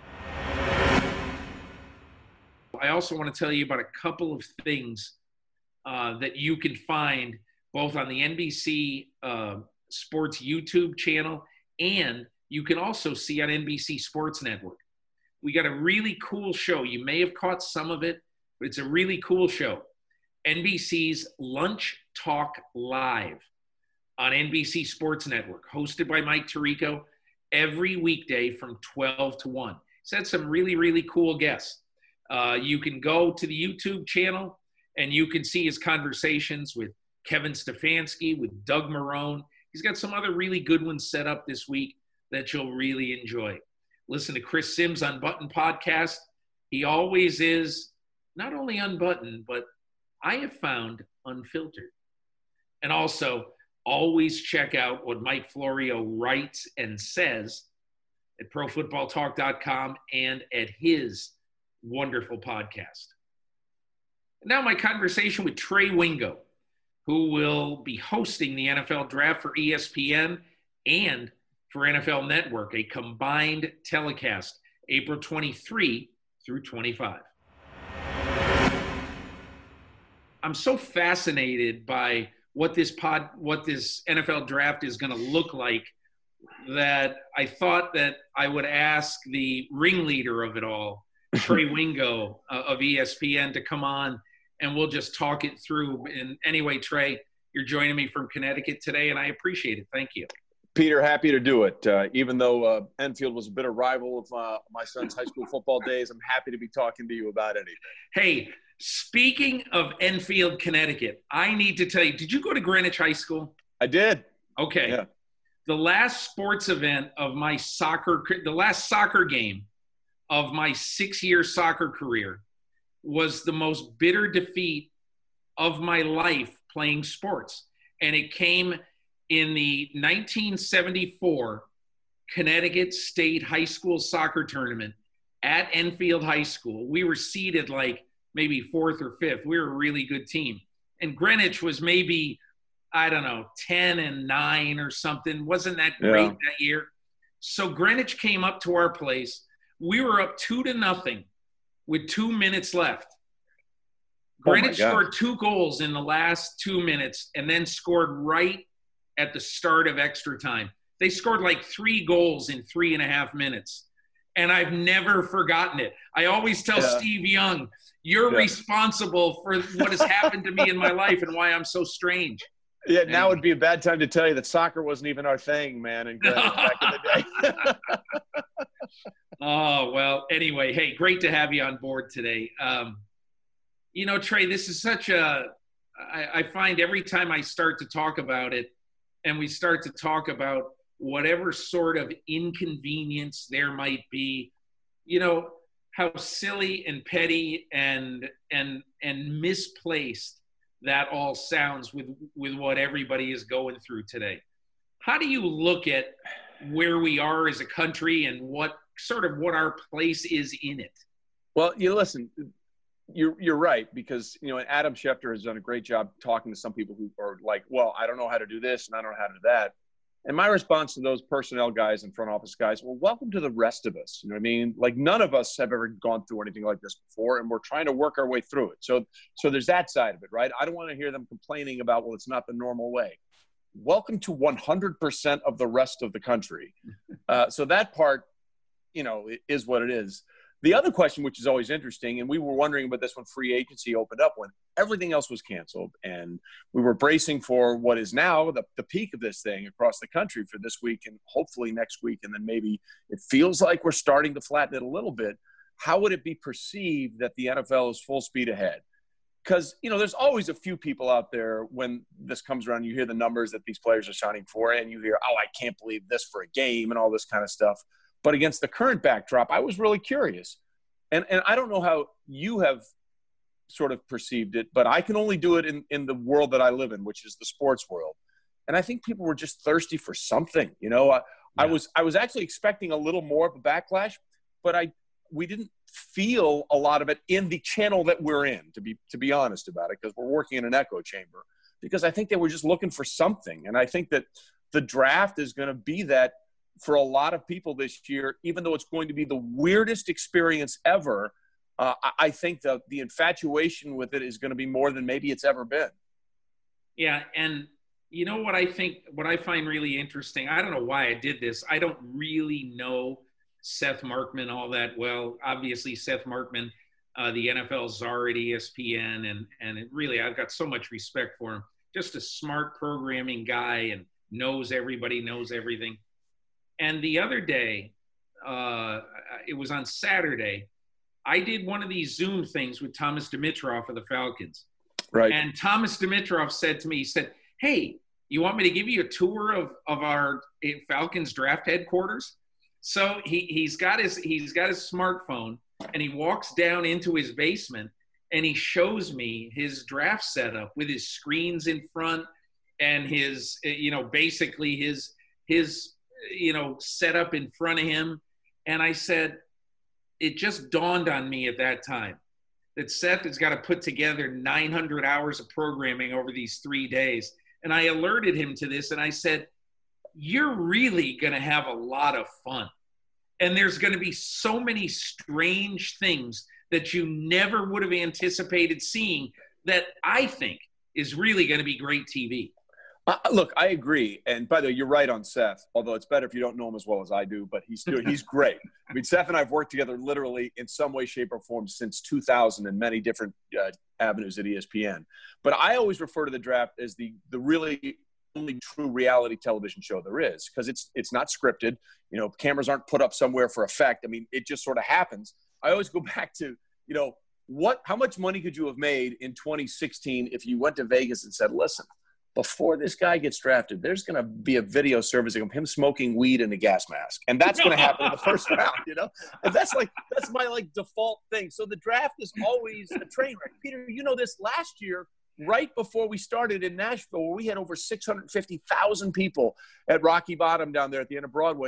I also want to tell you about a couple of things uh, that you can find both on the N B C uh, Sports YouTube channel, and you can also see on N B C Sports Network. We got a really cool show. You may have caught some of it, but it's a really cool show. N B C's Lunch Talk Live on N B C Sports Network, hosted by Mike Tirico, every weekday from twelve to one. He's had some really, really cool guests. Uh, you can go to the YouTube channel and you can see his conversations with Kevin Stefanski, with Doug Marrone. He's got some other really good ones set up this week that you'll really enjoy. Listen to Chris Sims' Unbuttoned podcast. He always is not only unbuttoned, but I have found unfiltered. And also, always check out what Mike Florio writes and says at pro football talk dot com and at his wonderful podcast. Now my conversation with Trey Wingo, who will be hosting the N F L Draft for E S P N and for N F L Network, a combined telecast, April twenty-third through twenty-fifth. I'm so fascinated by what this pod, what this N F L Draft is going to look like, that I thought that I would ask the ringleader of it all, Trey Wingo uh, of E S P N, to come on and we'll just talk it through. And anyway, Trey, you're joining me from Connecticut today, and I appreciate it. Thank you. Peter, happy to do it. Uh, even though uh, Enfield was a bit of rival of uh, my son's high school football days, I'm happy to be talking to you about anything. Hey, speaking of Enfield, Connecticut, I need to tell you, did you go to Greenwich High School? I did. Okay. Yeah. The last sports event of my soccer, the last soccer game of my six-year soccer career was the most bitter defeat of my life playing sports. And it came in the nineteen seventy-four Connecticut State High School soccer tournament at Enfield High School. We were seeded like maybe fourth or fifth. We were a really good team. And Greenwich was maybe, I don't know, ten and nine or something. Wasn't that great Yeah. that year? So Greenwich came up to our place. We were up two to nothing with two minutes left. Oh my Greenwich God. scored two goals in the last two minutes and then scored right at the start of extra time. They scored like three goals in three and a half minutes. And I've never forgotten it. I always tell Yeah. Steve Young, you're Yeah. responsible for what has happened to me in my life and why I'm so strange. Yeah, now would be a bad time to tell you that soccer wasn't even our thing, man, and back in the day. Oh, well, anyway, hey, great to have you on board today. Um, you know, Trey, this is such a, I, I find every time I start to talk about it and we start to talk about whatever sort of inconvenience there might be, you know, how silly and petty and, and, and misplaced that all sounds with, with what everybody is going through today. How do you look at where we are as a country and what sort of what our place is in it? Well, you listen, you're you're right, because you know, and Adam Schefter has done a great job talking to some people who are like, well, I don't know how to do this and I don't know how to do that. And my response to those personnel guys and front office guys, well, welcome to the rest of us. You know what I mean? Like, none of us have ever gone through anything like this before, and we're trying to work our way through it. So, so there's that side of it, right? I don't want to hear them complaining about, well, it's not the normal way. Welcome to one hundred percent of the rest of the country. Uh, so that part, you know, is what it is. The other question, which is always interesting, and we were wondering about this when free agency opened up, when everything else was canceled, and we were bracing for what is now the, the peak of this thing across the country for this week and hopefully next week, and then maybe it feels like we're starting to flatten it a little bit. How would it be perceived that the N F L is full speed ahead? Because, you know, there's always a few people out there when this comes around, you hear the numbers that these players are signing for, and you hear, oh, I can't believe this for a game and all this kind of stuff. But against the current backdrop, I was really curious. And and I don't know how you have sort of perceived it, but I can only do it in, in the world that I live in, which is the sports world. And I think people were just thirsty for something. You know, I, yeah. I was I was actually expecting a little more of a backlash, but I we didn't feel a lot of it in the channel that we're in, to be to be honest about it, because we're working in an echo chamber. Because I think they were just looking for something. And I think that the draft is going to be that for a lot of people this year, even though it's going to be the weirdest experience ever. Uh, I think the, the infatuation with it is going to be more than maybe it's ever been. Yeah, and you know what I think, what I find really interesting, I don't know why I did this. I don't really know Seth Markman all that well. Obviously, Seth Markman, uh, the N F L czar at E S P N, and, and it really, I've got so much respect for him. Just a smart programming guy and knows everybody, knows everything. And the other day, uh, it was on Saturday, I did one of these Zoom things with Thomas Dimitroff of the Falcons. Right. And Thomas Dimitroff said to me, he said, hey, you want me to give you a tour of, of our Falcons draft headquarters? So he, he's got his he's got his smartphone, and he walks down into his basement, and he shows me his draft setup with his screens in front and his, you know, basically his his you know, setup in front of him. And I said, it just dawned on me at that time that Seth has got to put together nine hundred hours of programming over these three days. And I alerted him to this, and I said, you're really going to have a lot of fun. And there's going to be so many strange things that you never would have anticipated seeing that I think is really going to be great T V. Uh, look, I agree. And by the way, you're right on Seth, although it's better if you don't know him as well as I do, but he's he's great. I mean, Seth and I have worked together literally in some way, shape, or form since two thousand in many different uh, avenues at E S P N. But I always refer to the draft as the the really only true reality television show there is, because it's it's not scripted. You know, cameras aren't put up somewhere for effect. I mean, it just sort of happens. I always go back to, you know, what how much money could you have made in twenty sixteen if you went to Vegas and said, listen, before this guy gets drafted, there's going to be a video servicing of him smoking weed in a gas mask. And that's going to happen in the first round, you know? And that's like, that's my like default thing. So the draft is always a train wreck. Peter, you know this, last year, right before we started in Nashville, where we had over six hundred fifty thousand people at Rocky Bottom down there at the end of Broadway,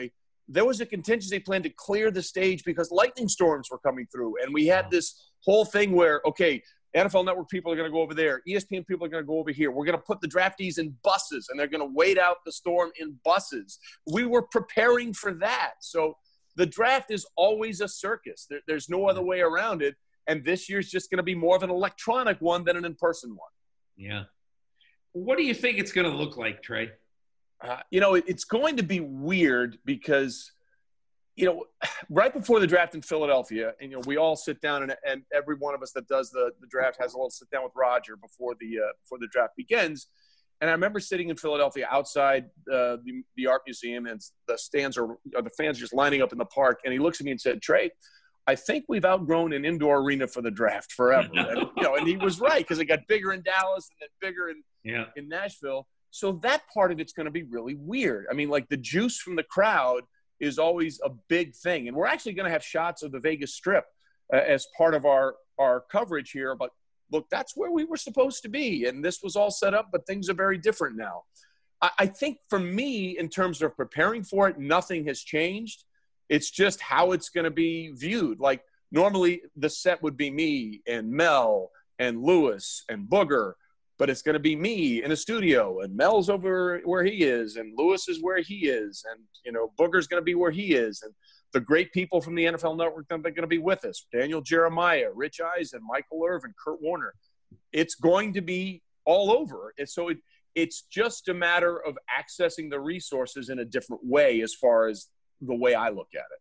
there was a contingency plan to clear the stage because lightning storms were coming through. And we had this whole thing where, okay, N F L Network people are going to go over there. E S P N people are going to go over here. We're going to put the draftees in buses, and they're going to wait out the storm in buses. We were preparing for that. So the draft is always a circus. There, there's no other way around it. And this year's just going to be more of an electronic one than an in-person one. Yeah. What do you think it's going to look like, Trey? Uh, you know, it, it's going to be weird because, you know, right before the draft in Philadelphia, and, you know, we all sit down and, and every one of us that does the, the draft has a little sit down with Roger before the uh, before the draft begins. And I remember sitting in Philadelphia outside uh, the, the art museum, and the stands are, or the fans are just lining up in the park. And he looks at me and said, Trey, I think we've outgrown an indoor arena for the draft forever. And, you know, and he was right, because it got bigger in Dallas and then bigger in, yeah. in Nashville. So that part of it's going to be really weird. I mean, like the juice from the crowd is always a big thing. And we're actually going to have shots of the Vegas Strip uh, as part of our, our coverage here. But look, that's where we were supposed to be. And this was all set up, but things are very different now. I, I think for me, in terms of preparing for it, nothing has changed. It's just how it's going to be viewed. Like normally the set would be me and Mel and Lewis and Booger, but it's going to be me in a studio, and Mel's over where he is, and Lewis is where he is, and, you know, Booger's going to be where he is, and the great people from the N F L Network that are going to be with us, Daniel Jeremiah, Rich Eisen, Michael Irvin, Kurt Warner. It's going to be all over. And so it, it's just a matter of accessing the resources in a different way as far as the way I look at it.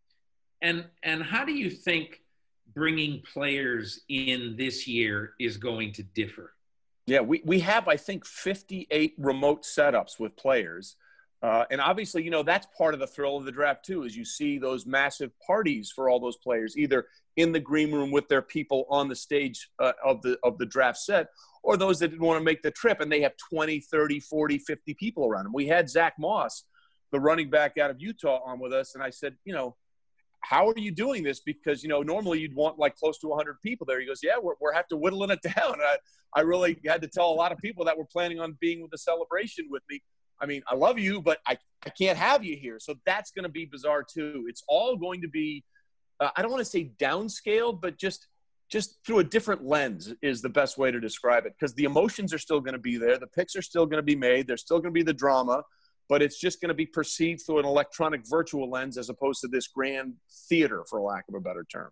And and how do you think bringing players in this year is going to differ? Yeah, we, we have, I think, fifty-eight remote setups with players. Uh, and obviously, you know, that's part of the thrill of the draft, too, is you see those massive parties for all those players, either in the green room with their people on the stage uh, of the of the draft set, or those that didn't want to make the trip, and they have twenty, thirty, forty, fifty people around them. We had Zach Moss, the running back out of Utah, on with us, and I said, you know, how are you doing this? Because, you know, normally you'd want like close to one hundred people there. He goes, yeah, we're, we're have to whittling it down. And I, I really had to tell a lot of people that were planning on being with the celebration with me, I mean, I love you, but I, I can't have you here. So that's going to be bizarre too. It's all going to be, uh, I don't want to say downscaled, but just just through a different lens is the best way to describe it, because the emotions are still going to be there. The picks are still going to be made. There's still going to be the drama, but it's just going to be perceived through an electronic virtual lens as opposed to this grand theater, for lack of a better term.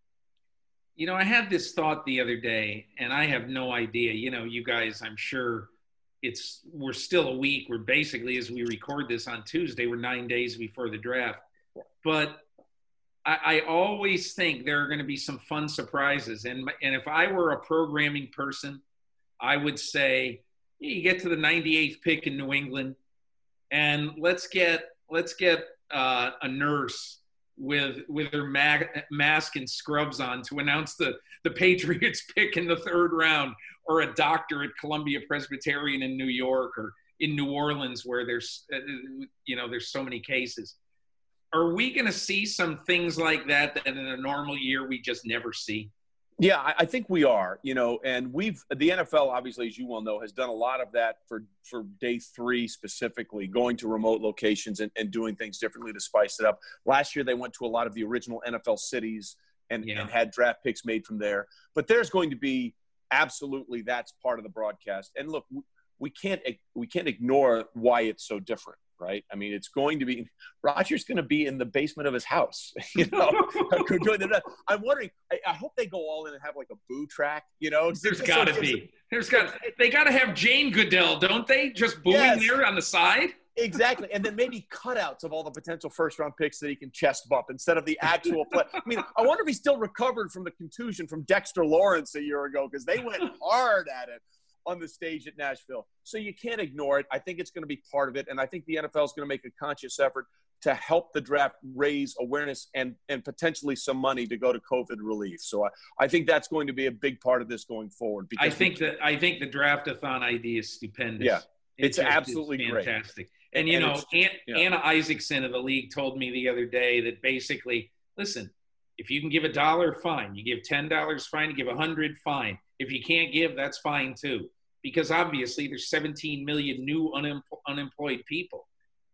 You know, I had this thought the other day, and I have no idea. You know, you guys, I'm sure it's we're still a week. We're basically, as we record this on Tuesday, we're nine days before the draft. But I, I always think there are going to be some fun surprises. And, and if I were a programming person, I would say, you get to the ninety-eighth pick in New England, and let's get let's get uh, a nurse with with her mag, mask and scrubs on to announce the, the Patriots pick in the third round, or a doctor at Columbia Presbyterian in New York or in New Orleans where there's, uh, you know, there's so many cases. Are we going to see some things like that that in a normal year we just never see? Yeah, I, I think we are, you know, and we've – the N F L, obviously, as you well know, has done a lot of that for, for day three specifically, going to remote locations and, and doing things differently to spice it up. Last year they went to a lot of the original N F L cities and, yeah. and had draft picks made from there. But there's going to be – absolutely that's part of the broadcast. And, look, we can't we can't ignore why it's so different. Right. I mean, it's going to be Roger's going to be in the basement of his house. You know, I'm wondering. I, I hope they go all in and have like a boo track. You know, there's got to be. There's got. They got to have Jane Goodell, don't they? Just booing yes. there on the side. Exactly, and then maybe cutouts of all the potential first round picks that he can chest bump instead of the actual play. I mean, I wonder if he's still recovered from the contusion from Dexter Lawrence a year ago, because they went hard at it on the stage at Nashville. So you can't ignore it. I think it's going to be part of it. And I think the N F L is going to make a conscious effort to help the draft raise awareness and, and potentially some money to go to COVID relief. So I, I think that's going to be a big part of this going forward. I think that I think the draft-a-thon idea is stupendous. Yeah, it's, it's absolutely fantastic. great. Fantastic. And, you and know, Aunt, yeah. Anna Isaacson of the league told me the other day that basically, listen, if you can give a dollar, fine. You give ten dollars, fine. You give a hundred, fine. If you can't give, that's fine too. Because obviously there's seventeen million new unem- unemployed people.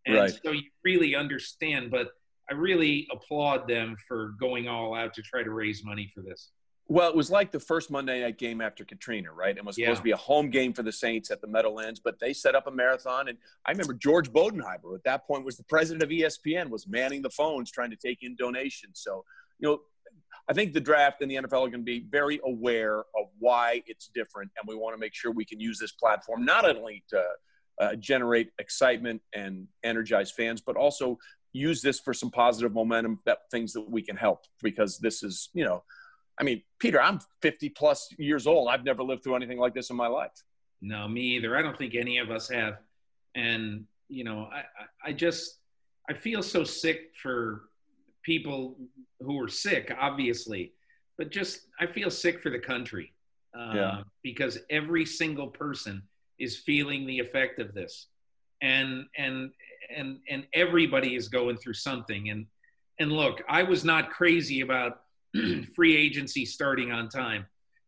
And right. so you really understand, but I really applaud them for going all out to try to raise money for this. Well, it was like the first Monday night game after Katrina, right? It was supposed Yeah. to be a home game for the Saints at the Meadowlands, but they set up a marathon. And I remember George Bodenheimer at that point was the president of E S P N, was manning the phones trying to take in donations. So, you know, I think the draft and the N F L are going to be very aware of why it's different. And we want to make sure we can use this platform not only to uh, generate excitement and energize fans, but also use this for some positive momentum, that things that we can help, because this is, you know, I mean, Peter, I'm fifty plus years old. I've never lived through anything like this in my life. No, me either. I don't think any of us have. And, you know, I, I just, I feel so sick for people who are sick, obviously, but just, I feel sick for the country uh, yeah. because every single person is feeling the effect of this. And, and, and, and everybody is going through something. And, and look, I was not crazy about free agency starting on time.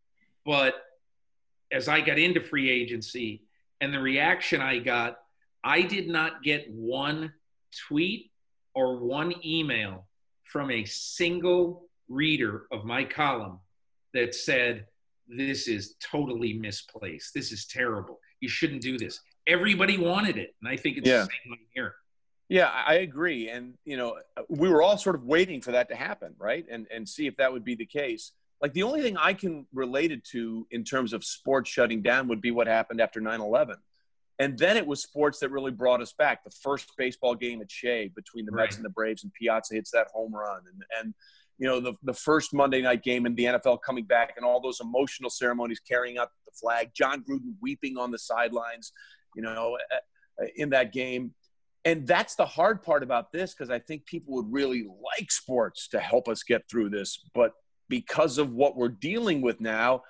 But as I got into free agency and the reaction I got, I did not get one tweet or one email from a single reader of my column that said, this is totally misplaced. This is terrible. You shouldn't do this. Everybody wanted it. And I think it's yeah. the same way here. Yeah, I agree. And, you know, we were all sort of waiting for that to happen, right? And and see if that would be the case. Like, the only thing I can relate it to in terms of sports shutting down would be what happened after nine eleven. And then it was sports that really brought us back. The first baseball game at Shea between the Right. Mets and the Braves, and Piazza hits that home run. And, and you know, the, the first Monday night game in the N F L coming back, and all those emotional ceremonies carrying out the flag, John Gruden weeping on the sidelines, you know, in that game. And that's the hard part about this, because I think people would really like sports to help us get through this. But because of what we're dealing with now,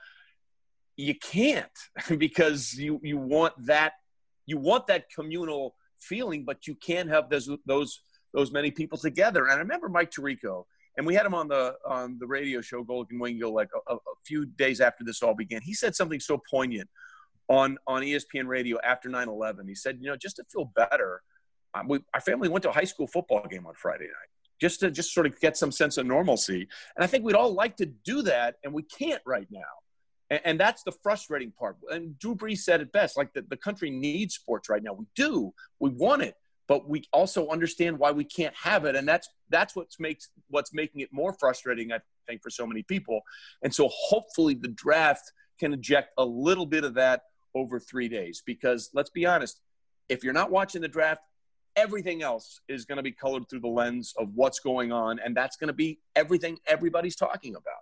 you can't, because you, you want that you want that communal feeling, but you can't have those those those many people together. And I remember Mike Tirico, and we had him on the on the radio show Golden Wingo like a, a few days after this all began. He said something so poignant on on E S P N radio after nine eleven. He said, you know, just to feel better, Um, we, our family went to a high school football game on Friday night just to just sort of get some sense of normalcy. And I think we'd all like to do that, and we can't right now. And, and that's the frustrating part. And Drew Brees said it best, like the, the country needs sports right now. We do. We want it. But we also understand why we can't have it. And that's that's what's makes what's making it more frustrating, I think, for so many people. And so hopefully the draft can inject a little bit of that over three days. Because let's be honest, if you're not watching the draft, everything else is going to be colored through the lens of what's going on, and that's going to be everything everybody's talking about.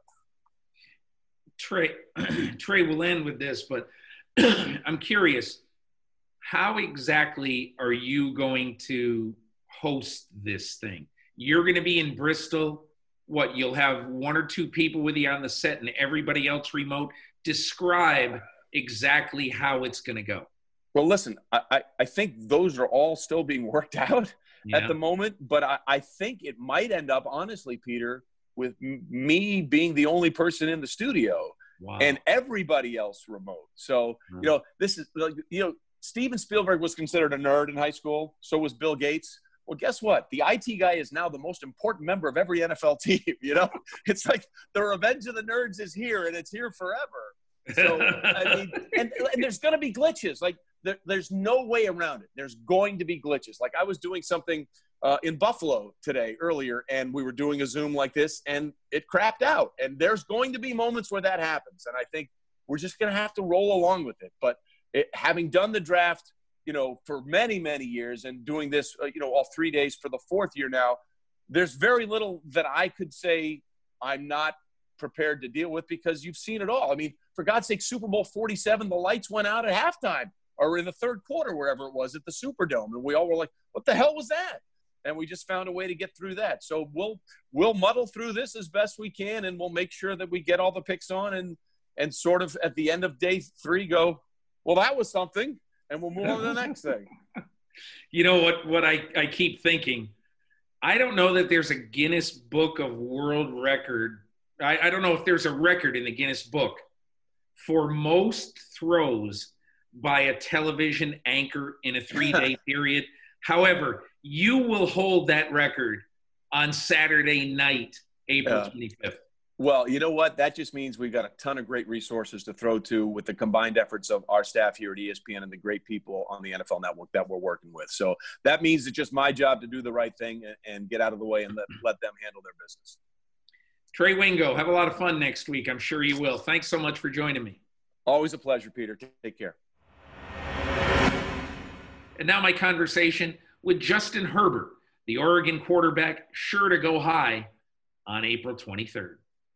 Trey, Trey will end with this, but I'm curious, how exactly are you going to host this thing? You're going to be in Bristol. What, you'll have one or two people with you on the set and everybody else remote. Describe exactly how it's going to go. Well, listen, I, I think those are all still being worked out yeah. at the moment, but I, I think it might end up, honestly, Peter, with m- me being the only person in the studio wow. and everybody else remote. So, mm. you know, this is, you know, Steven Spielberg was considered a nerd in high school. So was Bill Gates. Well, guess what? The I T guy is now the most important member of every N F L team. You know, it's like the revenge of the nerds is here, and it's here forever. So, I mean, and, and there's going to be glitches. Like, there, there's no way around it. There's going to be glitches. Like, I was doing something uh, in Buffalo today earlier, and we were doing a Zoom like this, and it crapped out. And there's going to be moments where that happens. And I think we're just going to have to roll along with it. But it, having done the draft, you know, for many, many years, and doing this, uh, you know, all three days for the fourth year now, there's very little that I could say I'm not prepared to deal with, because you've seen it all. I mean, for God's sake, Super Bowl forty-seven, the lights went out at halftime or in the third quarter, wherever it was at the Superdome. And we all were like, what the hell was that? And we just found a way to get through that. So we'll we'll muddle through this as best we can, and we'll make sure that we get all the picks on, and and sort of at the end of day three go, well, that was something, and we'll move on to the next thing. You know what, what I, I keep thinking? I don't know that there's a Guinness Book of World Record. I, I don't know if there's a record in the Guinness Book for most throws by a television anchor in a three-day period. However, you will hold that record on Saturday night, April twenty-fifth. Well, you know what? That just means we've got a ton of great resources to throw to with the combined efforts of our staff here at E S P N and the great people on the N F L Network that we're working with. So that means it's just my job to do the right thing and, and get out of the way and let, let them handle their business. Trey Wingo, have a lot of fun next week. I'm sure you will. Thanks so much for joining me. Always a pleasure, Peter. Take care. And now my conversation with Justin Herbert, the Oregon quarterback, sure to go high on April twenty-third.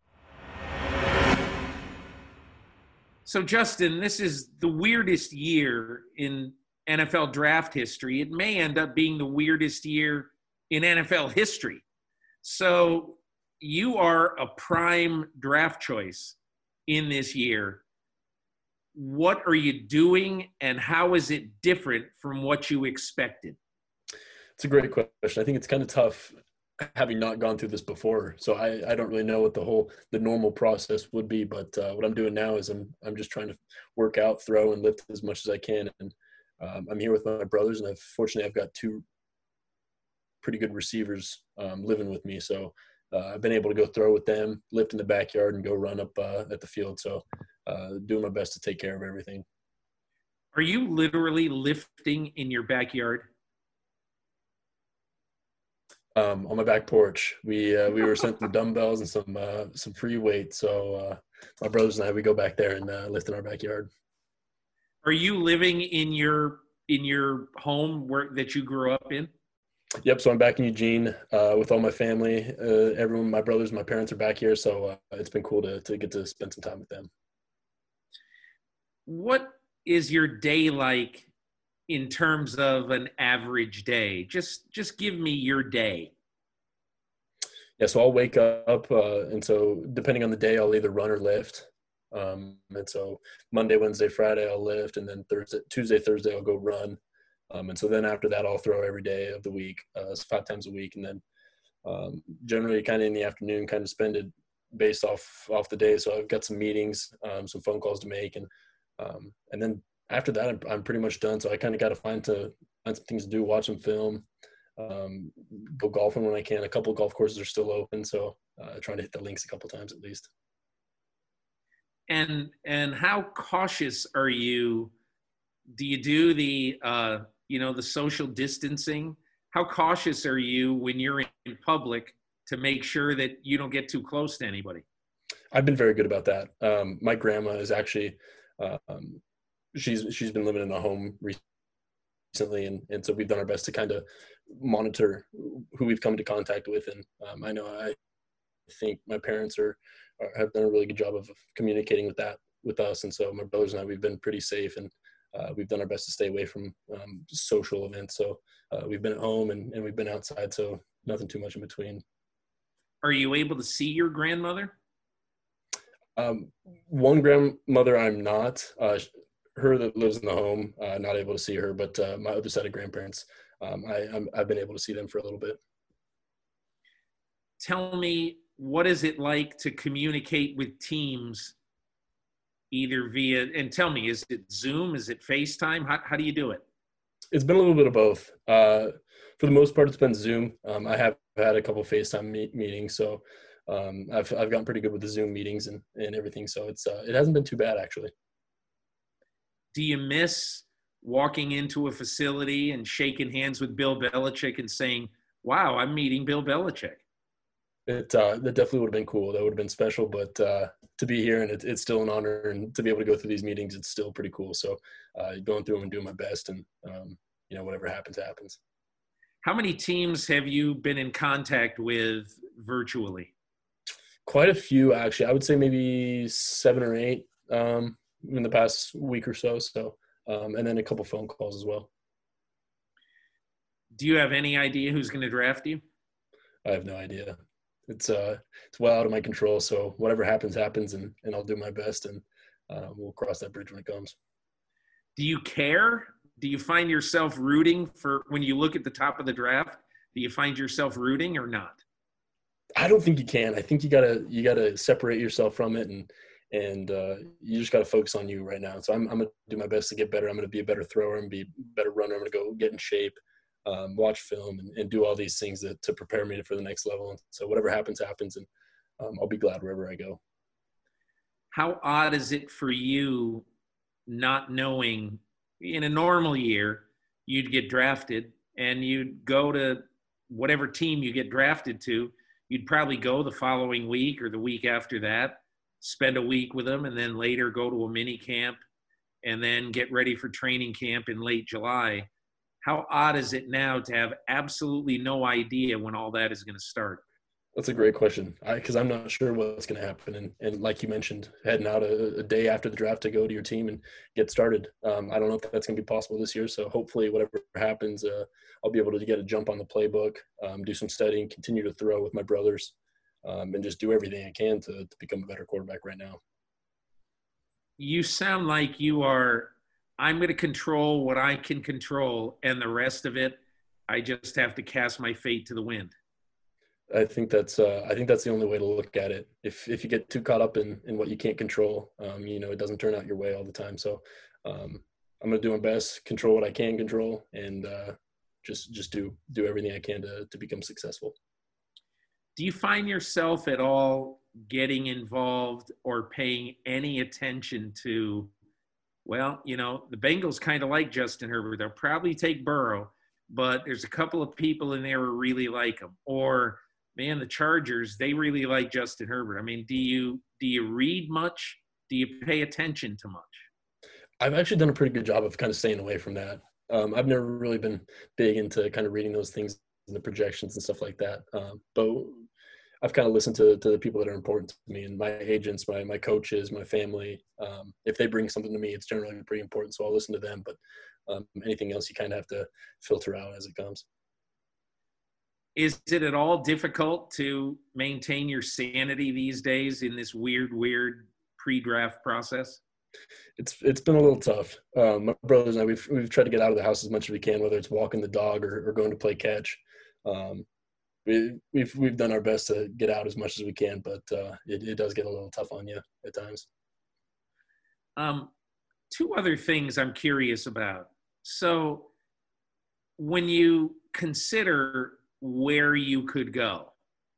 So, Justin, this is the weirdest year in N F L draft history. It may end up being the weirdest year in N F L history. So you are a prime draft choice in this year. What are you doing, and how is it different from what you expected? It's a great question. I think it's kind of tough having not gone through this before. So I, I don't really know what the whole, the normal process would be, but uh, what I'm doing now is I'm, I'm just trying to work out, throw, and lift as much as I can. And um, I'm here with my brothers, and I've fortunately, I've got two pretty good receivers um, living with me. So uh, I've been able to go throw with them, lift in the backyard, and go run up uh, at the field. So uh, doing my best to take care of everything. Are you literally lifting in your backyard? Um, on my back porch, we uh, we were sent some dumbbells and some uh, some free weights. So uh, my brothers and I, we go back there and uh, lift in our backyard. Are you living in your in your home where that you grew up in? Yep. So I'm back in Eugene uh, with all my family. Uh, everyone, my brothers, my parents are back here. So uh, it's been cool to to get to spend some time with them. What is your day like in terms of an average day? Just just give me your day. Yeah, so I'll wake up, uh, and so depending on the day, I'll either run or lift. Um, and so Monday, Wednesday, Friday, I'll lift, and then Thursday, Tuesday, Thursday, I'll go run. Um, and so then after that, I'll throw every day of the week, uh, five times a week, and then um, generally kind of in the afternoon, kind of spend it based off off the day. So I've got some meetings, um, some phone calls to make, and um, and then after that, I'm, I'm pretty much done. So I kind of got to find to find some things to do, watch some film, um, go golfing when I can. A couple of golf courses are still open, so uh, trying to hit the links a couple times at least. And and how cautious are you? Do you do the uh, you know the social distancing? How cautious are you when you're in public to make sure that you don't get too close to anybody? I've been very good about that. Um, my grandma is actually. Um, She's she's been living in a home recently, and, and so we've done our best to kind of monitor who we've come into contact with. And um, I know I think my parents are, are have done a really good job of communicating with that with us, and so my brothers and I, we've been pretty safe, and uh, we've done our best to stay away from um, social events. So uh, we've been at home and, and we've been outside, so nothing too much in between. Are you able to see your grandmother? Um, one grandmother I'm not. Uh, her that lives in the home, uh, not able to see her, but uh, my other set of grandparents, um, I, I'm, I've been able to see them for a little bit. Tell me, what is it like to communicate with teams either via, and tell me, is it Zoom? Is it FaceTime? How, how do you do it? It's been a little bit of both. Uh, for the most part, it's been Zoom. Um, I have had a couple of FaceTime meet- meetings, so um, I've I've gotten pretty good with the Zoom meetings and, and everything. So it's uh, it hasn't been too bad, actually. Do you miss walking into a facility and shaking hands with Bill Belichick and saying, wow, I'm meeting Bill Belichick? It uh, that definitely would have been cool. That would have been special. But uh, to be here, and it, it's still an honor, and to be able to go through these meetings, it's still pretty cool. So uh, going through them and doing my best, and um, you know, whatever happens, happens. How many teams have you been in contact with virtually? Quite a few, actually. I would say maybe seven or eight. Um, in the past week or so, so um, and then a couple phone calls as well. Do you have any idea who's going to draft you? I have no idea. It's uh, it's well out of my control. So whatever happens, happens, and and I'll do my best, and uh, we'll cross that bridge when it comes. Do you care? Do you find yourself rooting for when you look at the top of the draft? Do you find yourself rooting or not? I don't think you can. I think you gotta you gotta separate yourself from it, and. And uh, you just got to focus on you right now. So I'm, I'm going to do my best to get better. I'm going to be a better thrower and be a better runner. I'm going to go get in shape. um, watch film, and, and do all these things that, to prepare me for the next level. And so whatever happens, happens, and um, I'll be glad wherever I go. How odd is it for you not knowing in a normal year you'd get drafted and you'd go to whatever team you get drafted to? You'd probably go the following week or the week after that, spend a week with them, and then later go to a mini camp and then get ready for training camp in late July. How odd is it now to have absolutely no idea when all that is going to start? That's a great question, because I'm not sure what's going to happen. And, and like you mentioned, heading out a, a day after the draft to go to your team and get started. Um, I don't know if that's going to be possible this year. So hopefully whatever happens, uh, I'll be able to get a jump on the playbook, um, do some studying, continue to throw with my brothers, um, and just do everything I can to, to become a better quarterback right now. You sound like you are, I'm going to control what I can control, and the rest of it, I just have to cast my fate to the wind. I think that's uh, I think that's the only way to look at it. If if you get too caught up in, in what you can't control, um, you know, it doesn't turn out your way all the time. So um, I'm going to do my best, control what I can control, and uh, just just do do everything I can to to become successful. Do you find yourself at all getting involved or paying any attention to, well, you know, the Bengals kind of like Justin Herbert. They'll probably take Burrow, but there's a couple of people in there who really like him. Or, man, the Chargers, they really like Justin Herbert. I mean, do you do you read much? Do you pay attention to much? I've actually done a pretty good job of kind of staying away from that. Um, I've never really been big into kind of reading those things and the projections and stuff like that. Um, but I've kind of listened to, to the people that are important to me, and my agents, my my coaches, my family. Um, if they bring something to me, it's generally pretty important, so I'll listen to them. But um, anything else, you kind of have to filter out as it comes. Is it at all difficult to maintain your sanity these days in this weird, weird pre-draft process? It's it's been a little tough. Um, my brothers and I, we've we've tried to get out of the house as much as we can, whether it's walking the dog or, or going to play catch. Um, we, we've we've done our best to get out as much as we can, but uh, it, it does get a little tough on you at times. Um, two other things I'm curious about. So when you consider where you could go,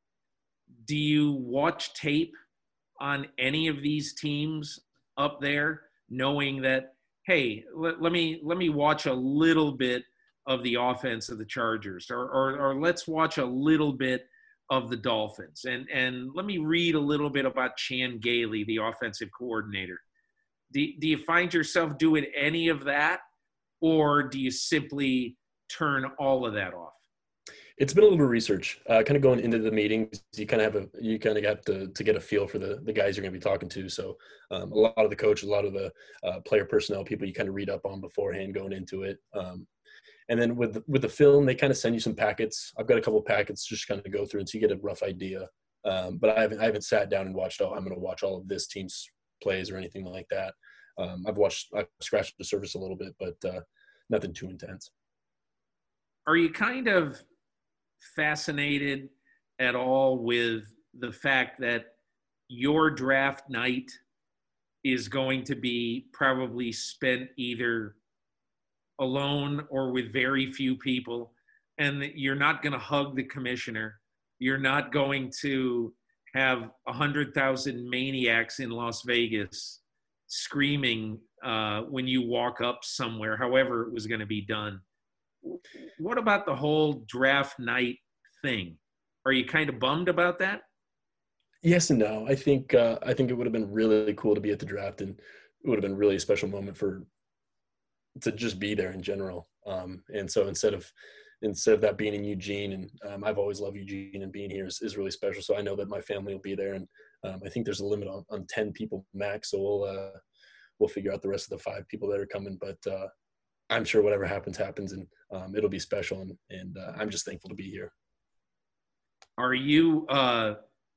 do you watch tape on any of these teams up there, knowing that, hey, let, let me let me watch a little bit of the offense of the Chargers, or, or or let's watch a little bit of the Dolphins, and and let me read a little bit about Chan Gailey, the offensive coordinator. Do, do you find yourself doing any of that, or do you simply turn all of that off? It's been a little bit of research, uh, kind of going into the meetings. You kind of have a, you kind of got to, to get a feel for the, the guys you're going to be talking to. So um, a lot of the coaches, a lot of the uh, player personnel people you kind of read up on beforehand going into it. Um, and then with the, with the film, they kind of send you some packets. I've got a couple of packets just kind of go through, and so you get a rough idea. Um, but I haven't I haven't sat down and watched. Oh, I'm going to watch all of this team's plays or anything like that. Um, I've watched, I've scratched the surface a little bit, but uh, nothing too intense. Are you kind of fascinated at all with the fact that your draft night is going to be probably spent either alone or with very few people, and that you're not going to hug the commissioner, you're not going to have a hundred thousand maniacs in Las Vegas screaming uh, when you walk up somewhere, however it was going to be done? What about the whole draft night thing? Are you kind of bummed about that? Yes and no. I think uh, I think it would have been really cool to be at the draft, and it would have been really a special moment for to just be there in general. Um, and so instead of instead of that being in Eugene, and um, I've always loved Eugene, and being here is, is really special. So I know that my family will be there, and um, I think there's a limit on, on ten people max. So we'll uh, we'll figure out the rest of the five people that are coming, but. Uh, I'm sure whatever happens, happens, and um, it'll be special, and, and uh, I'm just thankful to be here. Are you uh,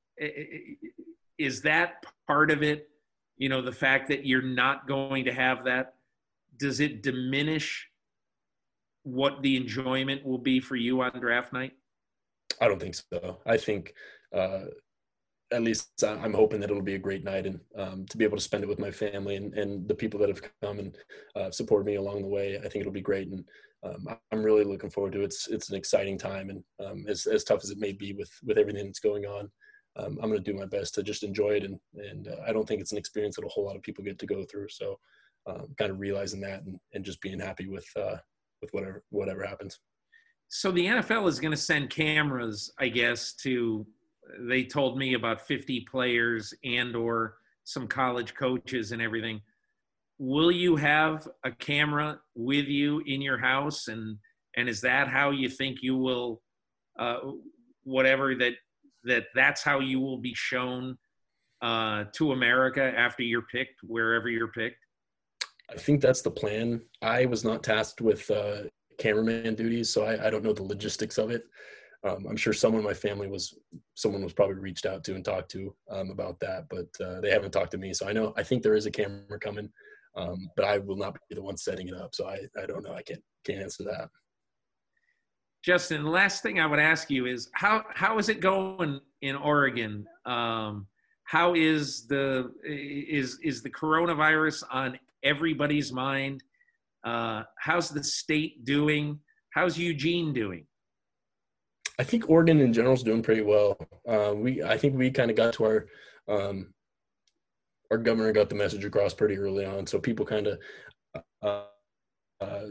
– is that part of it, you know, the fact that you're not going to have that? Does it diminish what the enjoyment will be for you on draft night? I don't think so. I think uh, at least I'm hoping that it'll be a great night, and um, to be able to spend it with my family and, and the people that have come and uh, supported me along the way. I think it'll be great. And um, I'm really looking forward to it. It's, it's an exciting time. And um, as, as tough as it may be with, with everything that's going on, um, I'm going to do my best to just enjoy it. And, and uh, I don't think it's an experience that a whole lot of people get to go through. So um, kind of realizing that and, and just being happy with, uh, with whatever, whatever happens. So the N F L is going to send cameras, I guess, to, they told me about fifty players and or some college coaches and everything. Will you have a camera with you in your house? And, and is that how you think you will, uh, whatever that, that that's how you will be shown uh, to America after you're picked, wherever you're picked? I think that's the plan. I was not tasked with uh, cameraman duties, so I, I don't know the logistics of it. Um, I'm sure someone in my family was, someone was probably reached out to and talked to um, about that, but uh, they haven't talked to me. So I know, I think there is a camera coming, um, but I will not be the one setting it up. So I, I don't know. I can't, can't answer that. Justin, the last thing I would ask you is how, how is it going in Oregon? Um, how is the, is, is the coronavirus on everybody's mind? Uh, how's the state doing? How's Eugene doing? I think Oregon in general is doing pretty well. Uh, we, I think we kind of got to our, um, our governor got the message across pretty early on. So people kind of, uh, uh,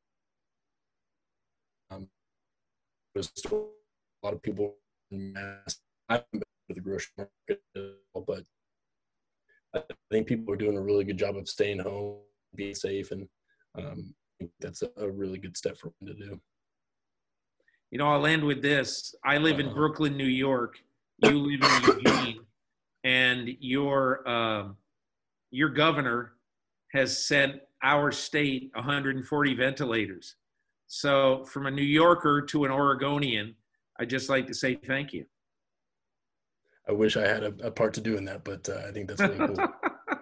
um, there's still a lot of people in mass. I haven't been to the grocery market, but I think people are doing a really good job of staying home, being safe, and um, I think that's a, a really good step for them to do. You know, I'll end with this. I live in Brooklyn, New York. You live in Eugene, and your uh, your governor has sent our state one hundred forty ventilators. So, from a New Yorker to an Oregonian, I'd just like to say thank you. I wish I had a, a part to do in that, but uh, I think that's really cool.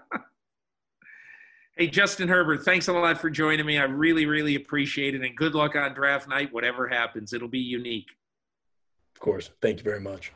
Hey, Justin Herbert, thanks a lot for joining me. I really, really appreciate it. And good luck on draft night, whatever happens. It'll be unique. Of course. Thank you very much.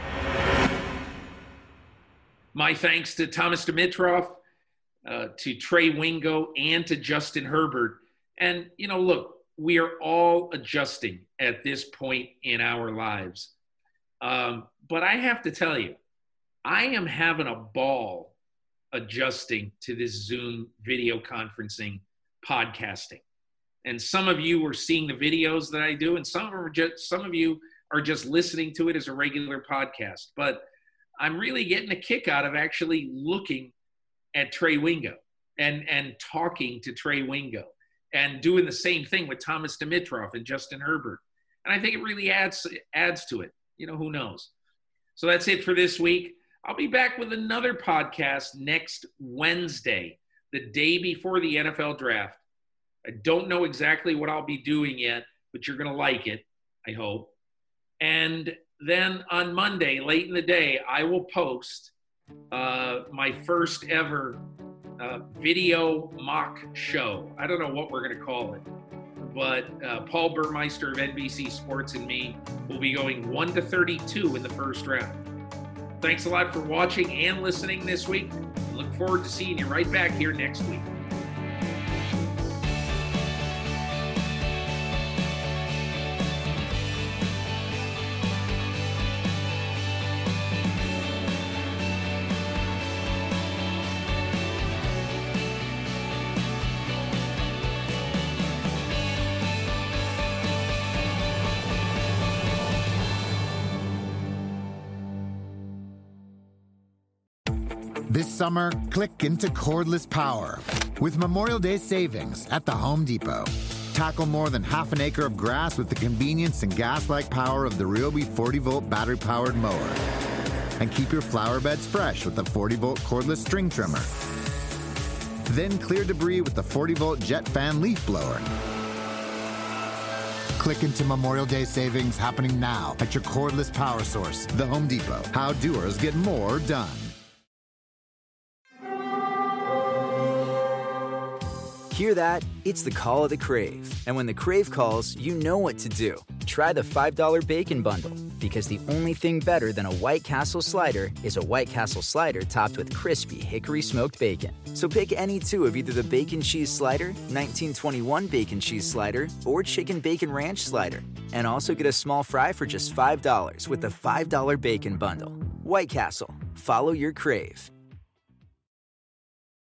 My thanks to Thomas Dimitroff, uh, to Trey Wingo, and to Justin Herbert. And, you know, look, we are all adjusting at this point in our lives. Um, but I have to tell you, I am having a ball adjusting to this Zoom video conferencing podcasting. And some of you are seeing the videos that I do, and some of them are just, some of you are just listening to it as a regular podcast. But I'm really getting a kick out of actually looking at Trey Wingo and, and talking to Trey Wingo and doing the same thing with Thomas Dimitroff and Justin Herbert. And I think it really adds, adds to it. You know, who knows? So that's it for this week. I'll be back with another podcast next Wednesday, the day before the N F L draft. I don't know exactly what I'll be doing yet, but you're going to like it, I hope. And then on Monday, late in the day, I will post uh, my first ever uh, video mock show. I don't know what we're going to call it, but uh, Paul Burmeister of N B C Sports and me will be going one to thirty-two in the first round. Thanks a lot for watching and listening this week. I look forward to seeing you right back here next week. This summer, click into cordless power with Memorial Day savings at the Home Depot. Tackle more than half an acre of grass with the convenience and gas-like power of the Ryobi forty volt battery-powered mower. And keep your flower beds fresh with the forty volt cordless string trimmer. Then clear debris with the forty volt jet fan leaf blower. Click into Memorial Day savings happening now at your cordless power source, the Home Depot. How doers get more done. Hear that? It's the call of the Crave. And when the Crave calls, you know what to do. Try the five dollar Bacon Bundle. Because the only thing better than a White Castle slider is a White Castle slider topped with crispy hickory smoked bacon. So pick any two of either the Bacon Cheese Slider, nineteen twenty-one Bacon Cheese Slider, or Chicken Bacon Ranch Slider. And also get a small fry for just five dollars with the five dollar Bacon Bundle. White Castle. Follow your crave.